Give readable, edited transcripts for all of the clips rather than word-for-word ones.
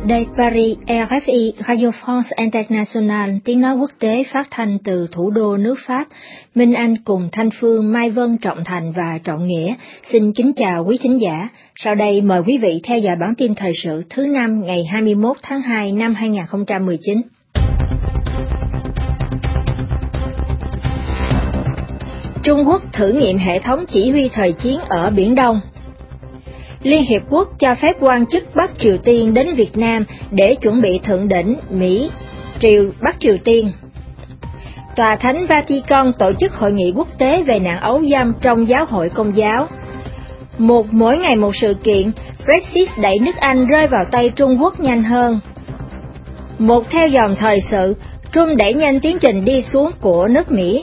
Đây Paris, RFI, Radio France International, tiếng nói quốc tế phát thanh từ thủ đô nước Pháp. Minh Anh cùng Thanh Phương, Mai Vân, Trọng Thành và Trọng Nghĩa xin kính chào quý thính giả. Sau đây mời quý vị theo dõi bản tin thời sự thứ năm ngày 21 tháng 2 năm 2019. Trung Quốc thử nghiệm hệ thống chỉ huy thời chiến ở Biển Đông. Liên Hiệp Quốc cho phép quan chức Bắc Triều Tiên đến Việt Nam để chuẩn bị thượng đỉnh Mỹ, Bắc Triều Tiên. Tòa Thánh Vatican tổ chức hội nghị quốc tế về nạn ấu dâm trong giáo hội Công giáo. Mỗi ngày một sự kiện, Brexit đẩy nước Anh rơi vào tay Trung Quốc nhanh hơn. Theo dòng thời sự, Trump đẩy nhanh tiến trình đi xuống của nước Mỹ.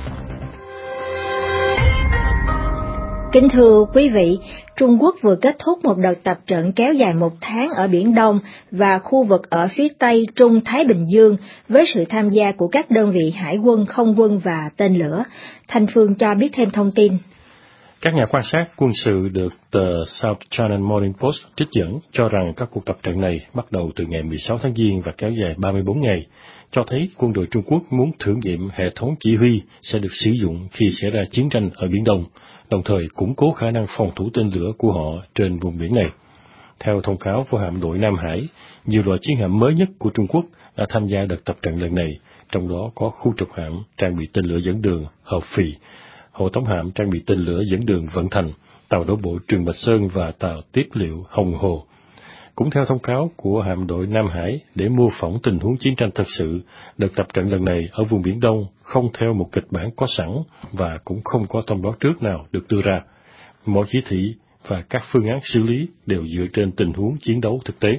Kính thưa quý vị, Trung Quốc vừa kết thúc một đợt tập trận kéo dài 1 tháng ở Biển Đông và khu vực ở phía Tây Trung Thái Bình Dương với sự tham gia của các đơn vị hải quân, không quân và tên lửa. Thanh Phương cho biết thêm thông tin. Các nhà quan sát quân sự được tờ South China Morning Post trích dẫn cho rằng các cuộc tập trận này bắt đầu từ ngày 16 tháng Giêng và kéo dài 34 ngày, cho thấy quân đội Trung Quốc muốn thử nghiệm hệ thống chỉ huy sẽ được sử dụng khi xảy ra chiến tranh ở Biển Đông, đồng thời củng cố khả năng phòng thủ tên lửa của họ trên vùng biển này. Theo thông cáo của hạm đội Nam Hải, nhiều loại chiến hạm mới nhất của Trung Quốc đã tham gia đợt tập trận lần này, trong đó có khu trục hạm trang bị tên lửa dẫn đường Hợp Phì, hộ tống hạm trang bị tên lửa dẫn đường Vận Thành, tàu đổ bộ Trường Bạch Sơn và tàu tiếp liệu Hồng Hồ. Cũng theo thông cáo của hạm đội Nam Hải, để mô phỏng tình huống chiến tranh thật sự, đợt tập trận lần này ở vùng Biển Đông không theo một kịch bản có sẵn và cũng không có thông báo trước nào được đưa ra. Mọi chỉ thị và các phương án xử lý đều dựa trên tình huống chiến đấu thực tế.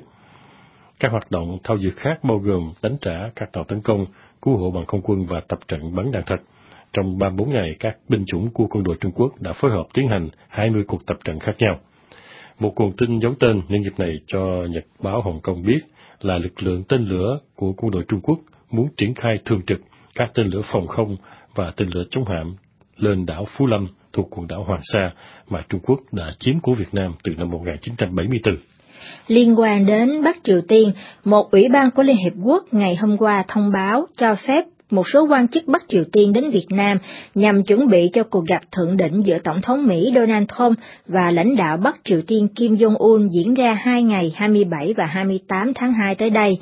Các hoạt động thao dượt khác bao gồm đánh trả các tàu tấn công, cứu hộ bằng không quân và tập trận bắn đạn thật. Trong 34 ngày, các binh chủng của quân đội Trung Quốc đã phối hợp tiến hành 20 cuộc tập trận khác nhau. Một nguồn tin giấu tên nhân dịp này cho Nhật báo Hồng Kông biết là lực lượng tên lửa của quân đội Trung Quốc muốn triển khai thường trực các tên lửa phòng không và tên lửa chống hạm lên đảo Phú Lâm thuộc quần đảo Hoàng Sa mà Trung Quốc đã chiếm của Việt Nam từ năm 1974. Liên quan đến Bắc Triều Tiên, một ủy ban của Liên Hiệp Quốc ngày hôm qua thông báo cho phép một số quan chức Bắc Triều Tiên đến Việt Nam nhằm chuẩn bị cho cuộc gặp thượng đỉnh giữa Tổng thống Mỹ Donald Trump và lãnh đạo Bắc Triều Tiên Kim Jong-un diễn ra 2 ngày 27 và 28 tháng 2 tới đây.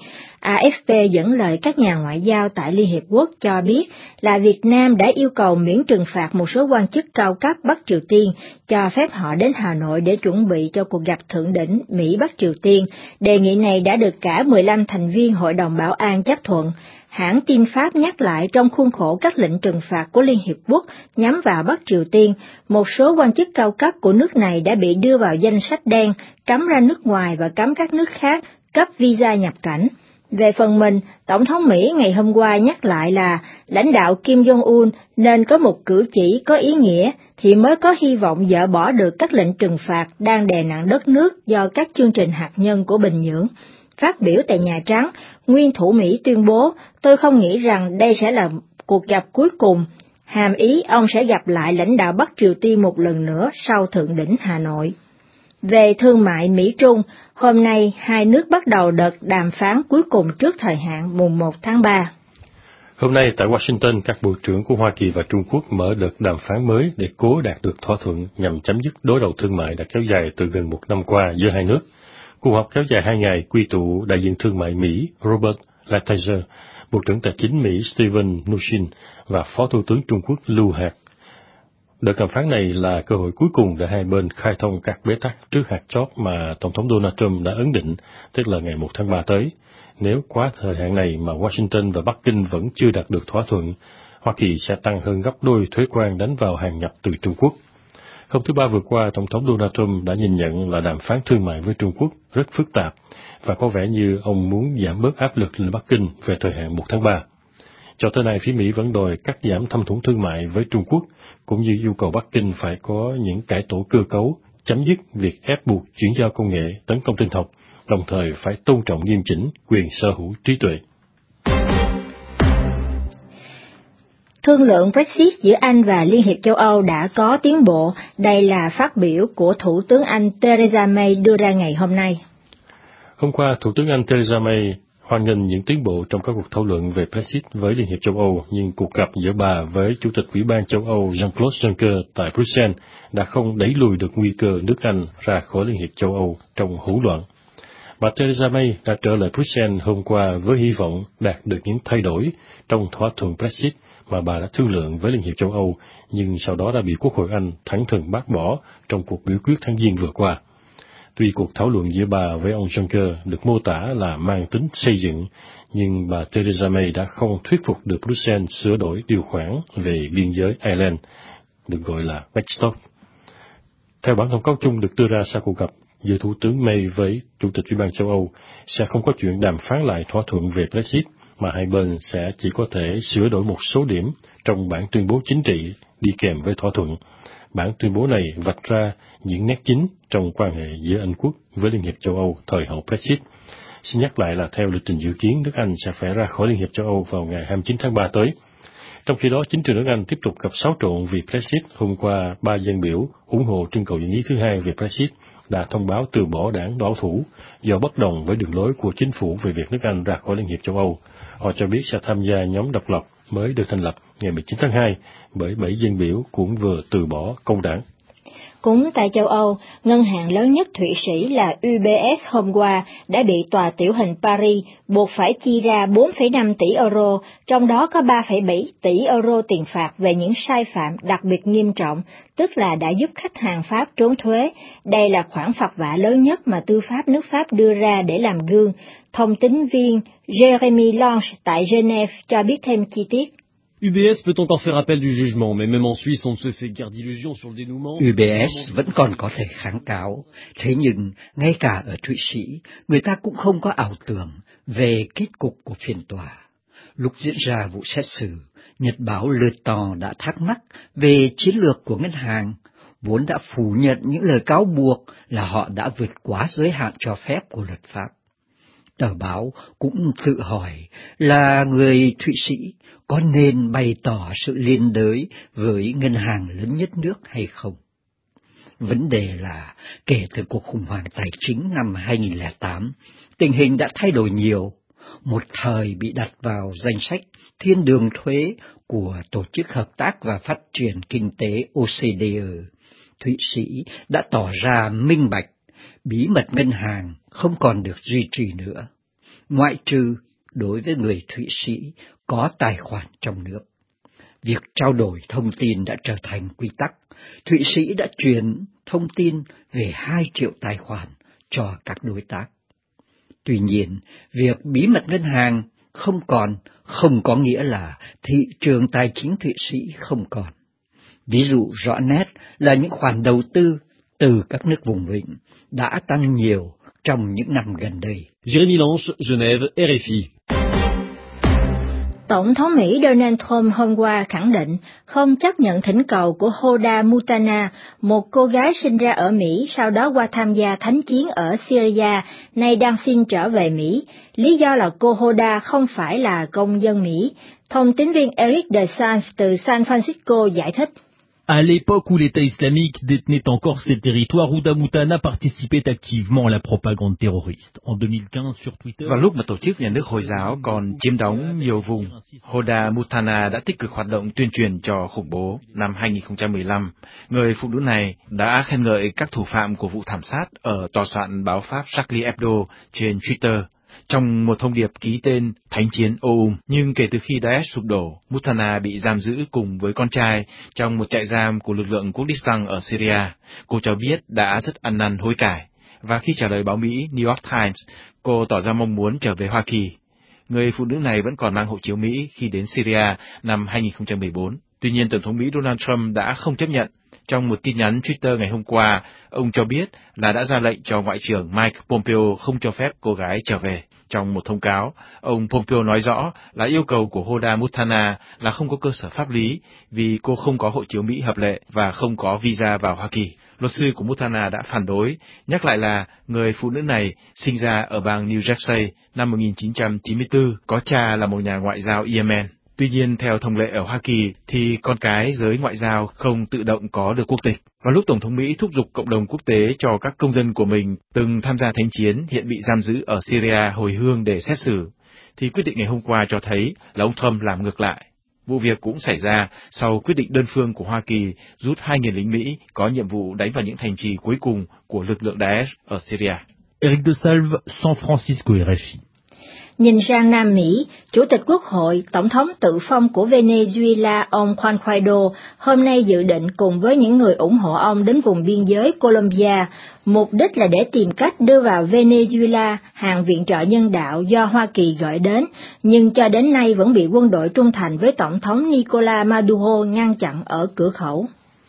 AFP dẫn lời các nhà ngoại giao tại Liên Hiệp Quốc cho biết là Việt Nam đã yêu cầu miễn trừng phạt một số quan chức cao cấp Bắc Triều Tiên, cho phép họ đến Hà Nội để chuẩn bị cho cuộc gặp thượng đỉnh Mỹ-Bắc Triều Tiên. Đề nghị này đã được cả 15 thành viên Hội đồng Bảo an chấp thuận. Hãng tin Pháp nhắc lại trong khuôn khổ các lệnh trừng phạt của Liên Hiệp Quốc nhắm vào Bắc Triều Tiên, một số quan chức cao cấp của nước này đã bị đưa vào danh sách đen, cấm ra nước ngoài và cấm các nước khác cấp visa nhập cảnh. Về phần mình, Tổng thống Mỹ ngày hôm qua nhắc lại là lãnh đạo Kim Jong-un nên có một cử chỉ có ý nghĩa thì mới có hy vọng dỡ bỏ được các lệnh trừng phạt đang đè nặng đất nước do các chương trình hạt nhân của Bình Nhưỡng. Phát biểu tại Nhà Trắng, nguyên thủ Mỹ tuyên bố, tôi không nghĩ rằng đây sẽ là cuộc gặp cuối cùng, hàm ý ông sẽ gặp lại lãnh đạo Bắc Triều Tiên một lần nữa sau thượng đỉnh Hà Nội. Về thương mại Mỹ-Trung, hôm nay hai nước bắt đầu đợt đàm phán cuối cùng trước thời hạn mùng 1 tháng 3. Hôm nay tại Washington, các bộ trưởng của Hoa Kỳ và Trung Quốc mở đợt đàm phán mới để cố đạt được thỏa thuận nhằm chấm dứt đối đầu thương mại đã kéo dài từ gần 1 năm qua giữa hai nước. Cuộc họp kéo dài 2 ngày quy tụ đại diện thương mại Mỹ Robert Lighthizer, Bộ trưởng Tài chính Mỹ Steven Mnuchin và Phó Thủ tướng Trung Quốc Lưu Hạc. Đợt đàm phán này là cơ hội cuối cùng để hai bên khai thông các bế tắc trước hạt chót mà Tổng thống Donald Trump đã ấn định, tức là ngày 1 tháng 3 tới. Nếu quá thời hạn này mà Washington và Bắc Kinh vẫn chưa đạt được thỏa thuận, Hoa Kỳ sẽ tăng hơn gấp đôi thuế quan đánh vào hàng nhập từ Trung Quốc. Hôm thứ Ba vừa qua, Tổng thống Donald Trump đã nhìn nhận là đàm phán thương mại với Trung Quốc rất phức tạp và có vẻ như ông muốn giảm bớt áp lực lên Bắc Kinh về thời hạn 1 tháng 3. Cho tới nay, phía Mỹ vẫn đòi cắt giảm thâm hụt thương mại với Trung Quốc, cũng như yêu cầu Bắc Kinh phải có những cải tổ cơ cấu, chấm dứt việc ép buộc chuyển giao công nghệ, tấn công tin học, đồng thời phải tôn trọng nghiêm chỉnh quyền sở hữu trí tuệ. Thương lượng Brexit giữa Anh và Liên hiệp châu Âu đã có tiến bộ, đây là phát biểu của Thủ tướng Anh Theresa May đưa ra ngày hôm nay. Hôm qua, Thủ tướng Anh Theresa May hoan nghênh những tiến bộ trong các cuộc thảo luận về Brexit với Liên hiệp châu Âu, nhưng cuộc gặp giữa bà với Chủ tịch Ủy ban châu Âu Jean-Claude Juncker tại Bruxelles đã không đẩy lùi được nguy cơ nước Anh ra khỏi Liên hiệp châu Âu trong hỗn loạn. Bà Theresa May đã trở lại Bruxelles hôm qua với hy vọng đạt được những thay đổi trong thỏa thuận Brexit mà bà đã thương lượng với Liên hiệp châu Âu, nhưng sau đó đã bị Quốc hội Anh thẳng thừng bác bỏ trong cuộc biểu quyết tháng Giêng vừa qua. Tuy cuộc thảo luận giữa bà với ông Juncker được mô tả là mang tính xây dựng, nhưng bà Theresa May đã không thuyết phục được Bruxelles sửa đổi điều khoản về biên giới Ireland, được gọi là backstop. Theo bản thông cáo chung được đưa ra sau cuộc gặp giữa Thủ tướng May với Chủ tịch Ủy ban châu Âu, sẽ không có chuyện đàm phán lại thỏa thuận về Brexit, mà hai bên sẽ chỉ có thể sửa đổi một số điểm trong bản tuyên bố chính trị đi kèm với thỏa thuận. Bản tuyên bố này vạch ra những nét chính trong quan hệ giữa Anh quốc với Liên hiệp châu Âu thời hậu Brexit. Xin nhắc lại là theo lịch trình dự kiến, nước Anh sẽ phải ra khỏi Liên hiệp châu Âu vào ngày 29 tháng 3 tới. Trong khi đó, chính trường nước Anh tiếp tục gặp xáo trộn vì Brexit. Hôm qua, 3 dân biểu ủng hộ trưng cầu dân ý thứ hai về Brexit đã thông báo từ bỏ đảng bảo thủ do bất đồng với đường lối của chính phủ về việc nước Anh ra khỏi Liên hiệp châu Âu. Họ cho biết sẽ tham gia nhóm độc lập mới được thành lập ngày 19 tháng 2 bởi 7 dân biểu cũng vừa từ bỏ công đảng. Cũng tại châu Âu, ngân hàng lớn nhất Thụy Sĩ là UBS hôm qua đã bị tòa tiểu hình Paris buộc phải chi ra 4,5 tỷ euro, trong đó có 3,7 tỷ euro tiền phạt về những sai phạm đặc biệt nghiêm trọng, tức là đã giúp khách hàng Pháp trốn thuế. Đây là khoản phạt vạ lớn nhất mà tư pháp nước Pháp đưa ra để làm gương. Thông tín viên Jeremy Lange tại Genève cho biết thêm chi tiết. UBS peut encore faire appel du jugement, mais même en Suisse, on ne se fait guère d'illusions sur le dénouement. UBS vẫn còn có thể kháng cáo, thế nhưng ngay cả ở Thụy Sĩ, người ta cũng không có ảo tưởng về kết cục của phiên tòa. Lúc diễn ra vụ xét xử, Nhật báo Le Temps đã thắc mắc về chiến lược của ngân hàng, vốn đã phủ nhận những lời cáo buộc là họ đã vượt quá giới hạn cho phép của luật pháp. Tờ báo cũng tự hỏi là người Thụy Sĩ có nên bày tỏ sự liên đới với ngân hàng lớn nhất nước hay không. Vấn đề là kể từ cuộc khủng hoảng tài chính năm 2008, tình hình đã thay đổi nhiều. Một thời bị đặt vào danh sách thiên đường thuế của Tổ chức Hợp tác và Phát triển Kinh tế OCDE, Thụy Sĩ đã tỏ ra minh bạch, bí mật ngân hàng không còn được duy trì nữa, ngoại trừ đối với người Thụy Sĩ có tài khoản trong nước. Việc trao đổi thông tin đã trở thành quy tắc. Thụy Sĩ đã truyền thông tin về 2 triệu tài khoản cho các đối tác. Tuy nhiên, việc bí mật ngân hàng không có nghĩa là thị trường tài chính Thụy Sĩ không còn. Ví dụ rõ nét là những khoản đầu tư từ các nước vùng vịnh đã tăng nhiều trong những năm gần đây. Jérémy Lange, Genève, RFI. Tổng thống Mỹ Donald Trump hôm qua khẳng định không chấp nhận thỉnh cầu của Hoda Mutana, một cô gái sinh ra ở Mỹ sau đó qua tham gia thánh chiến ở Syria, nay đang xin trở về Mỹ. Lý do là cô Hoda không phải là công dân Mỹ. Thông tín viên Eric de Sanz từ San Francisco giải thích. À l'époque où l'État islamique détenait encore ces territoires, Hoda Mutana participait activement à la propagande terroriste. En 2015, sur Twitter... Vào lúc mà tổ chức nhà nước Hồi giáo còn chiếm đóng nhiều vùng, Hoda Mutana đã tích cực hoạt động tuyên truyền cho khủng bố. Năm 2015, người phụ nữ này đã khen ngợi các thủ phạm của vụ thảm sát ở tòa soạn báo Pháp Charlie Hebdo trên Twitter, trong một thông điệp ký tên Thánh chiến nhưng kể từ khi Daesh sụp đổ, Mutana bị giam giữ cùng với con trai trong một trại giam của lực lượng Kurdistan ở Syria. Cô cho biết đã rất ăn năn hối cải, và khi trả lời báo Mỹ New York Times, cô tỏ ra mong muốn trở về Hoa Kỳ. Người phụ nữ này vẫn còn mang hộ chiếu Mỹ khi đến Syria năm 2014. Tuy nhiên, Tổng thống Mỹ Donald Trump đã không chấp nhận. Trong một tin nhắn Twitter ngày hôm qua, ông cho biết là đã ra lệnh cho Ngoại trưởng Mike Pompeo không cho phép cô gái trở về. Trong một thông cáo, ông Pompeo nói rõ là yêu cầu của Hoda Mutana là không có cơ sở pháp lý vì cô không có hộ chiếu Mỹ hợp lệ và không có visa vào Hoa Kỳ. Luật sư của Mutana đã phản đối, nhắc lại là người phụ nữ này sinh ra ở bang New Jersey năm 1994, có cha là một nhà ngoại giao Yemen. Tuy nhiên, theo thông lệ ở Hoa Kỳ thì con cái giới ngoại giao không tự động có được quốc tịch. Và lúc Tổng thống Mỹ thúc giục cộng đồng quốc tế cho các công dân của mình từng tham gia thánh chiến hiện bị giam giữ ở Syria hồi hương để xét xử, thì quyết định ngày hôm qua cho thấy là ông Trump làm ngược lại. Vụ việc cũng xảy ra sau quyết định đơn phương của Hoa Kỳ rút 2.000 lính Mỹ có nhiệm vụ đánh vào những thành trì cuối cùng của lực lượng Daesh ở Syria. Eric de Salve, San Francisco, RFI. Nhìn sang Nam Mỹ, Chủ tịch Quốc hội, Tổng thống tự phong của Venezuela ông Juan Guaido hôm nay dự định cùng với những người ủng hộ ông đến vùng biên giới Colombia, mục đích là để tìm cách đưa vào Venezuela hàng viện trợ nhân đạo do Hoa Kỳ gọi đến, nhưng cho đến nay vẫn bị quân đội trung thành với Tổng thống Nicolás Maduro ngăn chặn ở cửa khẩu.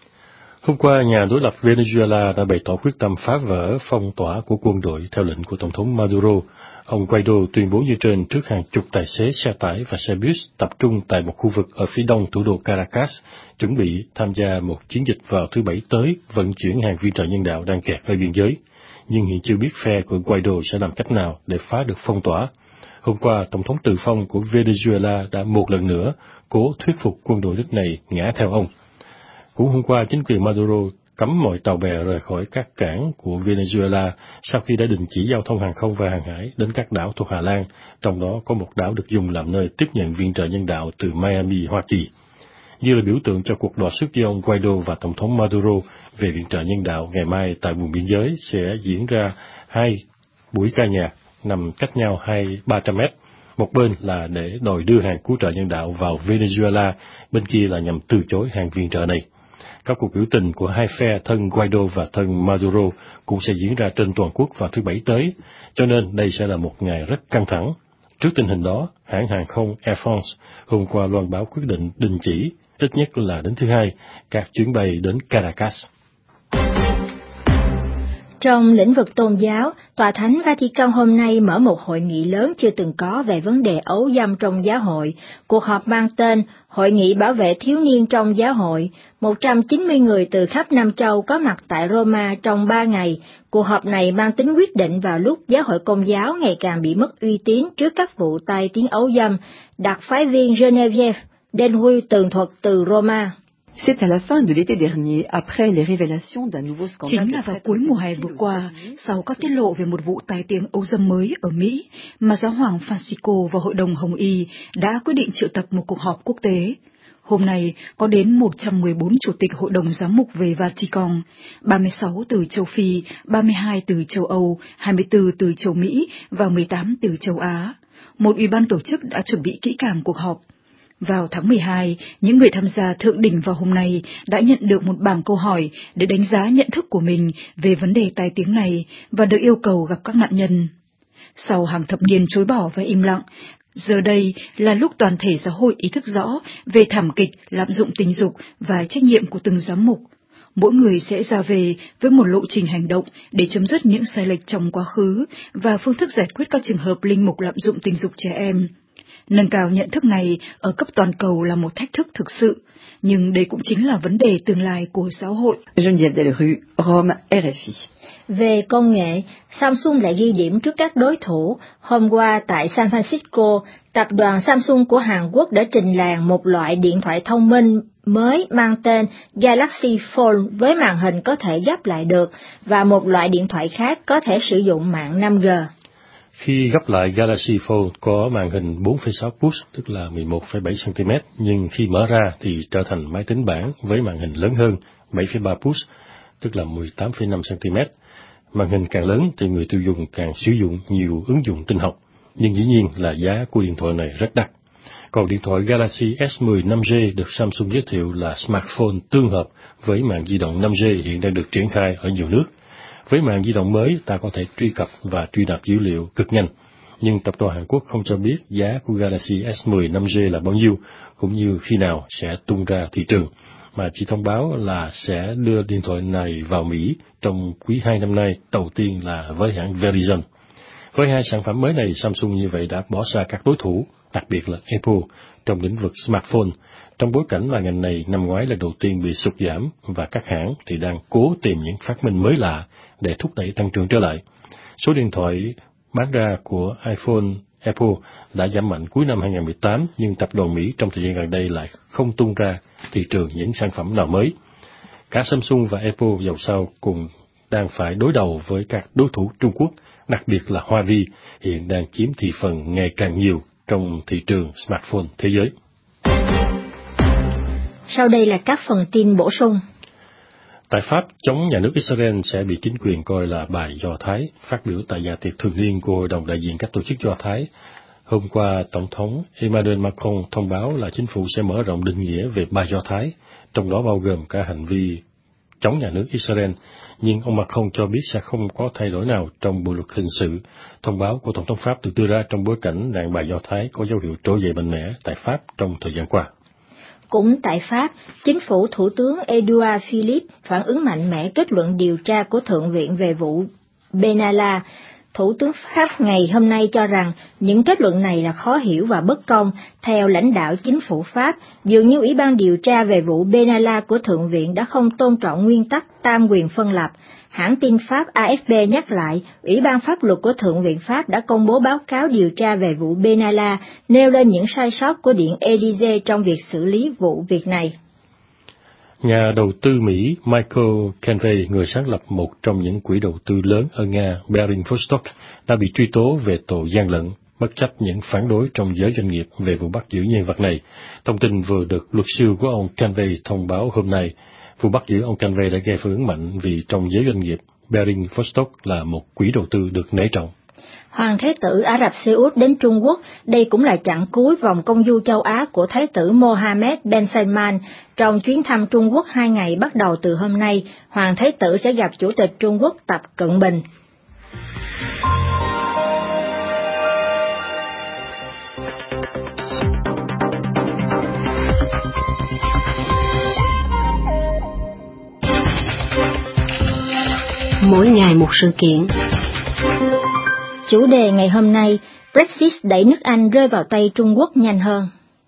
Hôm qua, nhà đối lập Venezuela đã bày tỏ quyết tâm phá vỡ phong tỏa của quân đội theo lệnh của Tổng thống Maduro. Ông Guaido tuyên bố như trên trước hàng chục tài xế xe tải và xe bus tập trung tại một khu vực ở phía đông thủ đô Caracas, chuẩn bị tham gia một chiến dịch vào thứ Bảy tới vận chuyển hàng viện trợ nhân đạo đang kẹt ở biên giới. Nhưng hiện chưa biết phe của Guaido sẽ làm cách nào để phá được phong tỏa. Hôm qua, Tổng thống tự phong của Venezuela đã một lần nữa cố thuyết phục quân đội nước này ngã theo ông. Cũng hôm qua, chính quyền Maduro cấm mọi tàu bè rời khỏi các cảng của Venezuela sau khi đã đình chỉ giao thông hàng không và hàng hải đến các đảo thuộc Hà Lan, trong đó có một đảo được dùng làm nơi tiếp nhận viện trợ nhân đạo từ Miami, Hoa Kỳ. Như là biểu tượng cho cuộc đọ sức giữa ông Guaido và Tổng thống Maduro về viện trợ nhân đạo, ngày mai tại vùng biên giới sẽ diễn ra 2 buổi ca nhạc nằm cách nhau 300 mét. Một bên là để đòi đưa hàng cứu trợ nhân đạo vào Venezuela, bên kia là nhằm từ chối hàng viện trợ này. Các cuộc biểu tình của hai phe thân Guaido và thân Maduro cũng sẽ diễn ra trên toàn quốc vào thứ Bảy tới, cho nên đây sẽ là một ngày rất căng thẳng. Trước tình hình đó, hãng hàng không Air France hôm qua loan báo quyết định đình chỉ, ít nhất là đến thứ Hai, các chuyến bay đến Caracas. Trong lĩnh vực tôn giáo, Tòa Thánh Vatican hôm nay mở một hội nghị lớn chưa từng có về vấn đề ấu dâm trong giáo hội. Cuộc họp mang tên Hội nghị bảo vệ thiếu niên trong giáo hội. 190 người từ khắp Nam Châu có mặt tại Roma trong 3 ngày. Cuộc họp này mang tính quyết định vào lúc giáo hội Công giáo ngày càng bị mất uy tín trước các vụ tai tiếng ấu dâm. Đặc phái viên Geneviève Denrue tường thuật từ Roma. C'est à la fin de l'été dernier, après les révélations d'un nouveau scandale. Chính là vào cuối mùa hè vừa qua, sau các tiết lộ về một vụ tai tiếng ấu dâm mới ở Mỹ, mà Giáo hoàng Francisco và Hội đồng Hồng Y đã quyết định triệu tập một cuộc họp quốc tế. Hôm nay, có đến 114 chủ tịch Hội đồng Giám mục về Vatican, 36 từ châu Phi, 32 từ châu Âu, 24 từ châu Mỹ và 18 từ châu Á. Một ủy ban tổ chức đã chuẩn bị kỹ càng cuộc họp. Vào tháng 12, những người tham gia thượng đỉnh vào hôm nay đã nhận được một bảng câu hỏi để đánh giá nhận thức của mình về vấn đề tai tiếng này và được yêu cầu gặp các nạn nhân. Sau hàng thập niên chối bỏ và im lặng, giờ đây là lúc toàn thể giáo hội ý thức rõ về thảm kịch lạm dụng tình dục và trách nhiệm của từng giám mục. Mỗi người sẽ ra về với một lộ trình hành động để chấm dứt những sai lệch trong quá khứ và phương thức giải quyết các trường hợp linh mục lạm dụng tình dục trẻ em. Nâng cao nhận thức này ở cấp toàn cầu là một thách thức thực sự, nhưng đây cũng chính là vấn đề tương lai của giáo hội. Geneviève Delrue, Rome, RFI. Về công nghệ, Samsung lại ghi điểm trước các đối thủ. Hôm qua tại San Francisco, tập đoàn Samsung của Hàn Quốc đã trình làng một loại điện thoại thông minh mới mang tên Galaxy Fold với màn hình có thể gấp lại được và một loại điện thoại khác có thể sử dụng mạng 5G. Khi gấp lại, Galaxy Fold có màn hình 4,6 pouce, tức là 11,7 cm, nhưng khi mở ra thì trở thành máy tính bảng với màn hình lớn hơn, 7,3 pouce, tức là 18,5 cm. Màn hình càng lớn thì người tiêu dùng càng sử dụng nhiều ứng dụng tin học, nhưng dĩ nhiên là giá của điện thoại này rất đắt. Còn điện thoại Galaxy S10 5G được Samsung giới thiệu là smartphone tương hợp với mạng di động 5G hiện đang được triển khai ở nhiều nước. Với mạng di động mới, ta có thể truy cập và truy nạp dữ liệu cực nhanh, nhưng tập đoàn Hàn Quốc không cho biết giá của Galaxy S10 5G là bao nhiêu, cũng như khi nào sẽ tung ra thị trường, mà chỉ thông báo là sẽ đưa điện thoại này vào Mỹ trong quý 2 năm nay, đầu tiên là với hãng Verizon. Với hai sản phẩm mới này, Samsung như vậy đã bỏ xa các đối thủ, đặc biệt là Apple, trong lĩnh vực smartphone, trong bối cảnh là ngành này năm ngoái là đầu tiên bị sụt giảm và các hãng thì đang cố tìm những phát minh mới lạ để thúc đẩy tăng trưởng trở lại. Số điện thoại bán ra của iPhone Apple đã giảm mạnh cuối năm 2018, nhưng tập đoàn Mỹ trong thời gian gần đây lại không tung ra thị trường những sản phẩm nào mới. Cả Samsung và Apple dầu sao cùng đang phải đối đầu với các đối thủ Trung Quốc, đặc biệt là Huawei, hiện đang chiếm thị phần ngày càng nhiều trong thị trường smartphone thế giới. Sau đây là các phần tin bổ sung. Tại Pháp, chống nhà nước Israel sẽ bị chính quyền coi là bài Do Thái. Phát biểu tại dạ tiệc thường niên của Hội đồng đại diện các tổ chức Do Thái, hôm qua, Tổng thống Emmanuel Macron thông báo là chính phủ sẽ mở rộng định nghĩa về bài Do Thái, trong đó bao gồm cả hành vi chống nhà nước Israel, nhưng ông Macron cho biết sẽ không có thay đổi nào trong bộ luật hình sự. Thông báo của Tổng thống Pháp được đưa ra trong bối cảnh nạn bài Do Thái có dấu hiệu trỗi dậy mạnh mẽ tại Pháp trong thời gian qua. Cũng tại Pháp, chính phủ Thủ tướng Edouard Philippe phản ứng mạnh mẽ kết luận điều tra của Thượng viện về vụ Benalla. Thủ tướng Pháp ngày hôm nay cho rằng những kết luận này là khó hiểu và bất công. Theo lãnh đạo chính phủ Pháp, dường như Ủy ban điều tra về vụ Benalla của Thượng viện đã không tôn trọng nguyên tắc tam quyền phân lập. Hãng tin Pháp AFP nhắc lại, Ủy ban pháp luật của Thượng viện Pháp đã công bố báo cáo điều tra về vụ Benalla, nêu lên những sai sót của Điện Élysée trong việc xử lý vụ việc này. Nhà đầu tư Mỹ Michael Canvey, người sáng lập một trong những quỹ đầu tư lớn ở Nga, Baring Vostok, đã bị truy tố về tội gian lận, bất chấp những phản đối trong giới doanh nghiệp về vụ bắt giữ nhân vật này. Thông tin vừa được luật sư của ông Canvey thông báo hôm nay. Vụ bắt giữ ông Canvey đã gây phản ứng mạnh vì trong giới doanh nghiệp, Baring Vostok là một quỹ đầu tư được nể trọng. Hoàng Thái tử Ả Rập Xê Út đến Trung Quốc, đây cũng là chặng cuối vòng công du châu Á của Thái tử Mohammed bin Salman. Trong chuyến thăm Trung Quốc 2 ngày bắt đầu từ hôm nay, Hoàng Thái tử sẽ gặp Chủ tịch Trung Quốc Tập Cận Bình. Mỗi ngày một sự kiện. Chủ đề ngày hôm nay, Brexit đẩy nước Anh rơi vào tay Trung Quốc nhanh hơn.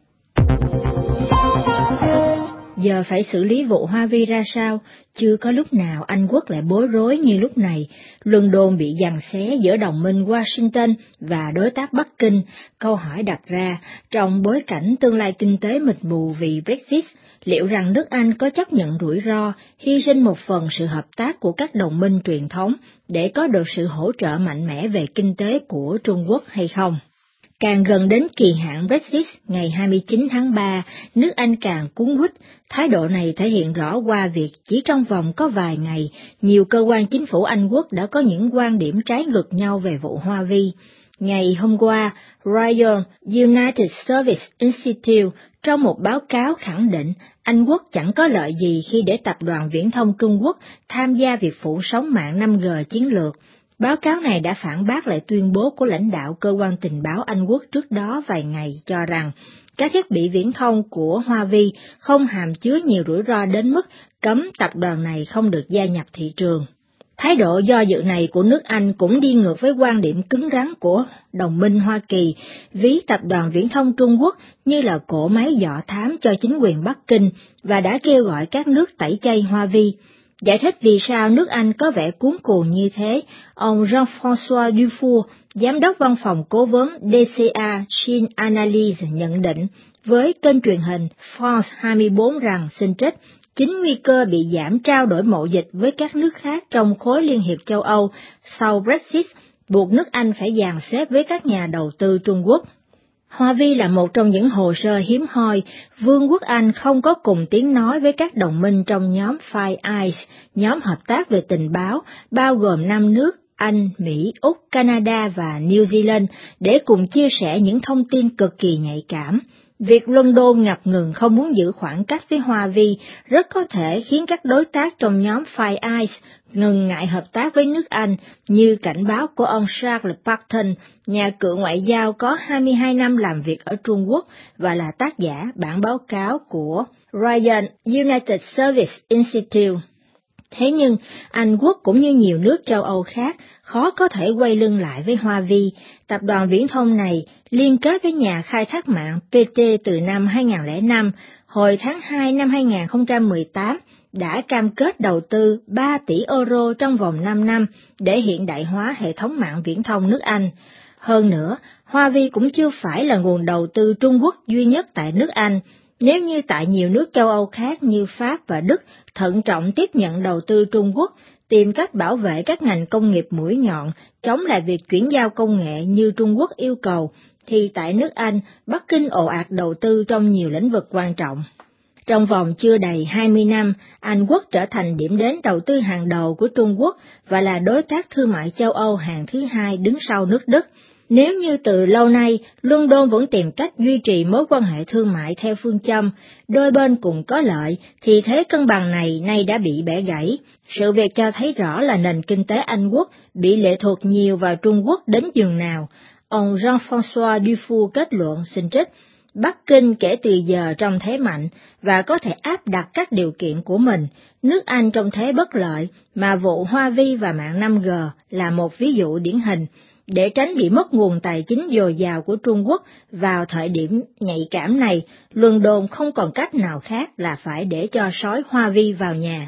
Giờ phải xử lý vụ Huawei ra sao? Chưa có lúc nào Anh Quốc lại bối rối như lúc này. London bị giằng xé giữa đồng minh Washington và đối tác Bắc Kinh. Câu hỏi đặt ra, trong bối cảnh tương lai kinh tế mịt mù vì Brexit, liệu rằng nước Anh có chấp nhận rủi ro, hy sinh một phần sự hợp tác của các đồng minh truyền thống để có được sự hỗ trợ mạnh mẽ về kinh tế của Trung Quốc hay không? Càng gần đến kỳ hạn Brexit ngày 29 tháng 3, nước Anh càng cuống quýt. Thái độ này thể hiện rõ qua việc chỉ trong vòng có vài ngày, nhiều cơ quan chính phủ Anh Quốc đã có những quan điểm trái ngược nhau về vụ Huawei. Ngày hôm qua, Royal United Service Institute trong một báo cáo khẳng định Anh Quốc chẳng có lợi gì khi để tập đoàn viễn thông Trung Quốc tham gia việc phủ sóng mạng 5G chiến lược. Báo cáo này đã phản bác lại tuyên bố của lãnh đạo cơ quan tình báo Anh Quốc trước đó vài ngày cho rằng các thiết bị viễn thông của Huawei không hàm chứa nhiều rủi ro đến mức cấm tập đoàn này không được gia nhập thị trường. Thái độ do dự này của nước Anh cũng đi ngược với quan điểm cứng rắn của đồng minh Hoa Kỳ, ví tập đoàn viễn thông Trung Quốc như là cỗ máy dọ thám cho chính quyền Bắc Kinh và đã kêu gọi các nước tẩy chay Huawei. Giải thích vì sao nước Anh có vẻ cuống cuồng như thế, ông Jean-François Dufour, giám đốc văn phòng cố vấn DCA Shin Analyse nhận định với kênh truyền hình France 24 rằng xin trích, chính nguy cơ bị giảm trao đổi mậu dịch với các nước khác trong khối Liên hiệp châu Âu sau Brexit buộc nước Anh phải dàn xếp với các nhà đầu tư Trung Quốc. Huawei là một trong những hồ sơ hiếm hoi, Vương quốc Anh không có cùng tiếng nói với các đồng minh trong nhóm Five Eyes, nhóm hợp tác về tình báo, bao gồm 5 nước Anh, Mỹ, Úc, Canada và New Zealand, để cùng chia sẻ những thông tin cực kỳ nhạy cảm. Việc London ngập ngừng không muốn giữ khoảng cách với Huawei rất có thể khiến các đối tác trong nhóm Five Eyes ngừng ngại hợp tác với nước Anh, như cảnh báo của ông Charles Parton, nhà cựu ngoại giao có 22 năm làm việc ở Trung Quốc và là tác giả bản báo cáo của Royal United Service Institute. Thế nhưng, Anh Quốc cũng như nhiều nước châu Âu khác khó có thể quay lưng lại với Huawei. Tập đoàn viễn thông này liên kết với nhà khai thác mạng PT từ năm 2005, hồi tháng 2 năm 2018 đã cam kết đầu tư 3 tỷ euro trong vòng 5 năm để hiện đại hóa hệ thống mạng viễn thông nước Anh. Hơn nữa, Hoa Vi cũng chưa phải là nguồn đầu tư Trung Quốc duy nhất tại nước Anh. Nếu như tại nhiều nước châu Âu khác như Pháp và Đức thận trọng tiếp nhận đầu tư Trung Quốc, tìm cách bảo vệ các ngành công nghiệp mũi nhọn, chống lại việc chuyển giao công nghệ như Trung Quốc yêu cầu, thì tại nước Anh, Bắc Kinh ồ ạt đầu tư trong nhiều lĩnh vực quan trọng. Trong vòng chưa đầy 20 năm, Anh Quốc trở thành điểm đến đầu tư hàng đầu của Trung Quốc và là đối tác thương mại châu Âu hạng thứ hai đứng sau nước Đức. Nếu như từ lâu nay, London vẫn tìm cách duy trì mối quan hệ thương mại theo phương châm đôi bên cùng có lợi, thì thế cân bằng này nay đã bị bẻ gãy. Sự việc cho thấy rõ là nền kinh tế Anh Quốc bị lệ thuộc nhiều vào Trung Quốc đến nhường nào. Ông Jean-François Dufour kết luận xin trích: Bắc Kinh kể từ giờ trong thế mạnh và có thể áp đặt các điều kiện của mình, nước Anh trong thế bất lợi, mà vụ Hoa Vi và mạng 5G là một ví dụ điển hình. Để tránh bị mất nguồn tài chính dồi dào của Trung Quốc vào thời điểm nhạy cảm này, London không còn cách nào khác là phải để cho sói Hoa Vi vào nhà.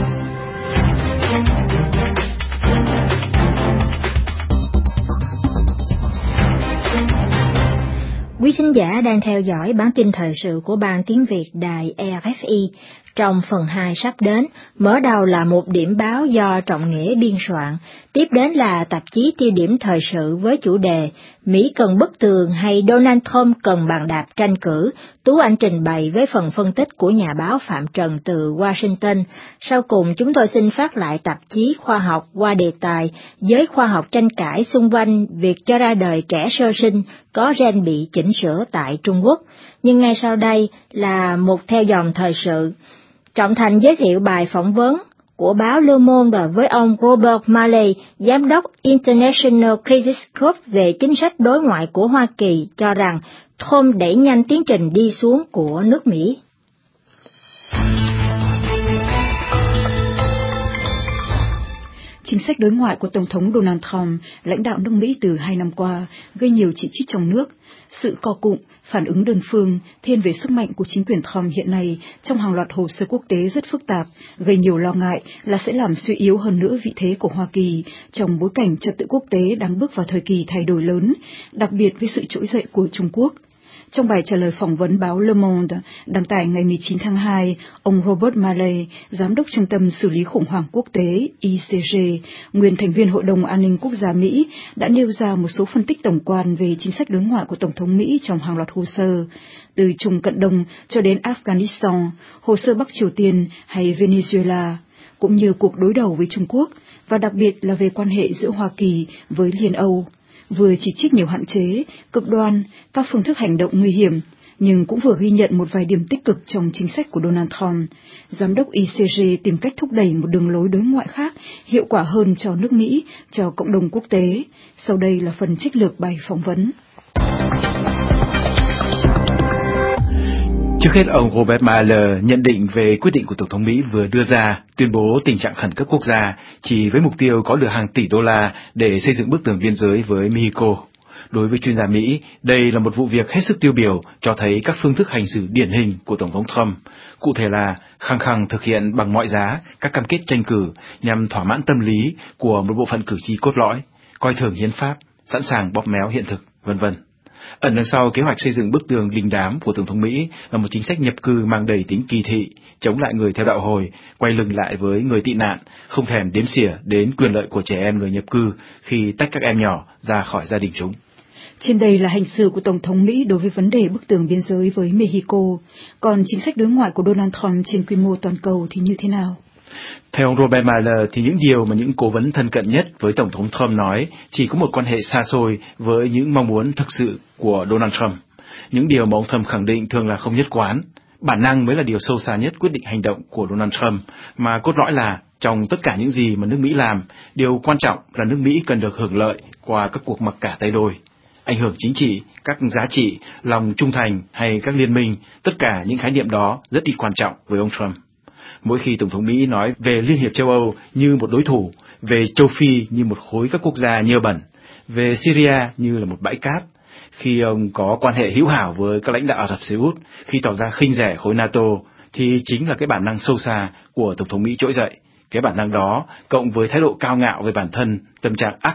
Quý thính giả đang theo dõi bản tin thời sự của Ban Tiếng Việt Đài RFI. Trong phần 2 sắp đến, mở đầu là một điểm báo do Trọng Nghĩa biên soạn, tiếp đến là tạp chí tiêu điểm thời sự với chủ đề Mỹ cần bức tường hay Donald Trump cần bàn đạp tranh cử, Tú Anh trình bày với phần phân tích của nhà báo Phạm Trần từ Washington. Sau cùng chúng tôi xin phát lại tạp chí khoa học qua đề tài Giới khoa học tranh cãi xung quanh việc cho ra đời trẻ sơ sinh có gen bị chỉnh sửa tại Trung Quốc. Nhưng ngay sau đây là một theo dòng thời sự. Trọng Thành giới thiệu bài phỏng vấn của báo Le Monde với ông Robert Malley, giám đốc International Crisis Group về chính sách đối ngoại của Hoa Kỳ, cho rằng Trump đẩy nhanh tiến trình đi xuống của nước Mỹ. Chính sách đối ngoại của Tổng thống Donald Trump, lãnh đạo nước Mỹ từ 2 năm qua, gây nhiều chỉ trích trong nước. Sự co cụm, phản ứng đơn phương, thiên về sức mạnh của chính quyền Trump hiện nay trong hàng loạt hồ sơ quốc tế rất phức tạp, gây nhiều lo ngại là sẽ làm suy yếu hơn nữa vị thế của Hoa Kỳ trong bối cảnh trật tự quốc tế đang bước vào thời kỳ thay đổi lớn, đặc biệt với sự trỗi dậy của Trung Quốc. Trong bài trả lời phỏng vấn báo Le Monde đăng tải ngày 19 tháng 2, ông Robert Malley, giám đốc Trung tâm Xử lý khủng hoảng quốc tế ICG, nguyên thành viên Hội đồng An ninh Quốc gia Mỹ, đã nêu ra một số phân tích tổng quan về chính sách đối ngoại của Tổng thống Mỹ trong hàng loạt hồ sơ, từ Trung Cận Đông cho đến Afghanistan, hồ sơ Bắc Triều Tiên hay Venezuela, cũng như cuộc đối đầu với Trung Quốc, và đặc biệt là về quan hệ giữa Hoa Kỳ với Liên Âu. Vừa chỉ trích nhiều hạn chế, cực đoan, các phương thức hành động nguy hiểm, nhưng cũng vừa ghi nhận một vài điểm tích cực trong chính sách của Donald Trump. Giám đốc ICG tìm cách thúc đẩy một đường lối đối ngoại khác, hiệu quả hơn cho nước Mỹ, cho cộng đồng quốc tế. Sau đây là phần trích lược bài phỏng vấn. Trước hết, ông Robert Mueller nhận định về quyết định của Tổng thống Mỹ vừa đưa ra, tuyên bố tình trạng khẩn cấp quốc gia chỉ với mục tiêu có được hàng tỷ đô la để xây dựng bức tường biên giới với Mexico. Đối với chuyên gia Mỹ, đây là một vụ việc hết sức tiêu biểu cho thấy các phương thức hành xử điển hình của Tổng thống Trump, cụ thể là khăng khăng thực hiện bằng mọi giá các cam kết tranh cử nhằm thỏa mãn tâm lý của một bộ phận cử tri cốt lõi, coi thường hiến pháp, sẵn sàng bóp méo hiện thực, v.v. Ẩn đằng sau kế hoạch xây dựng bức tường đình đám của Tổng thống Mỹ là một chính sách nhập cư mang đầy tính kỳ thị, chống lại người theo đạo Hồi, quay lưng lại với người tị nạn, không thèm đếm xỉa đến quyền lợi của trẻ em người nhập cư khi tách các em nhỏ ra khỏi gia đình chúng. Trên đây là hành xử của Tổng thống Mỹ đối với vấn đề bức tường biên giới với Mexico. Còn chính sách đối ngoại của Donald Trump trên quy mô toàn cầu thì như thế nào? Theo ông Robert Mueller thì những điều mà những cố vấn thân cận nhất với Tổng thống Trump nói chỉ có một quan hệ xa xôi với những mong muốn thực sự của Donald Trump. Những điều mà ông Trump khẳng định thường là không nhất quán. Bản năng mới là điều sâu xa nhất quyết định hành động của Donald Trump, mà cốt lõi là trong tất cả những gì mà nước Mỹ làm, điều quan trọng là nước Mỹ cần được hưởng lợi qua các cuộc mặc cả tay đôi. Ảnh hưởng chính trị, các giá trị, lòng trung thành hay các liên minh, tất cả những khái niệm đó rất ít quan trọng với ông Trump. Mỗi khi Tổng thống Mỹ nói về Liên hiệp châu Âu như một đối thủ, về châu Phi như một khối các quốc gia nhơ bẩn, về Syria như là một bãi cát, khi ông có quan hệ hữu hảo với các lãnh đạo Ả Rập Xê Út, khi tỏ ra khinh rẻ khối NATO, thì chính là cái bản năng sâu xa của Tổng thống Mỹ trỗi dậy. Cái bản năng đó, cộng với thái độ cao ngạo về bản thân, tâm trạng ác cảm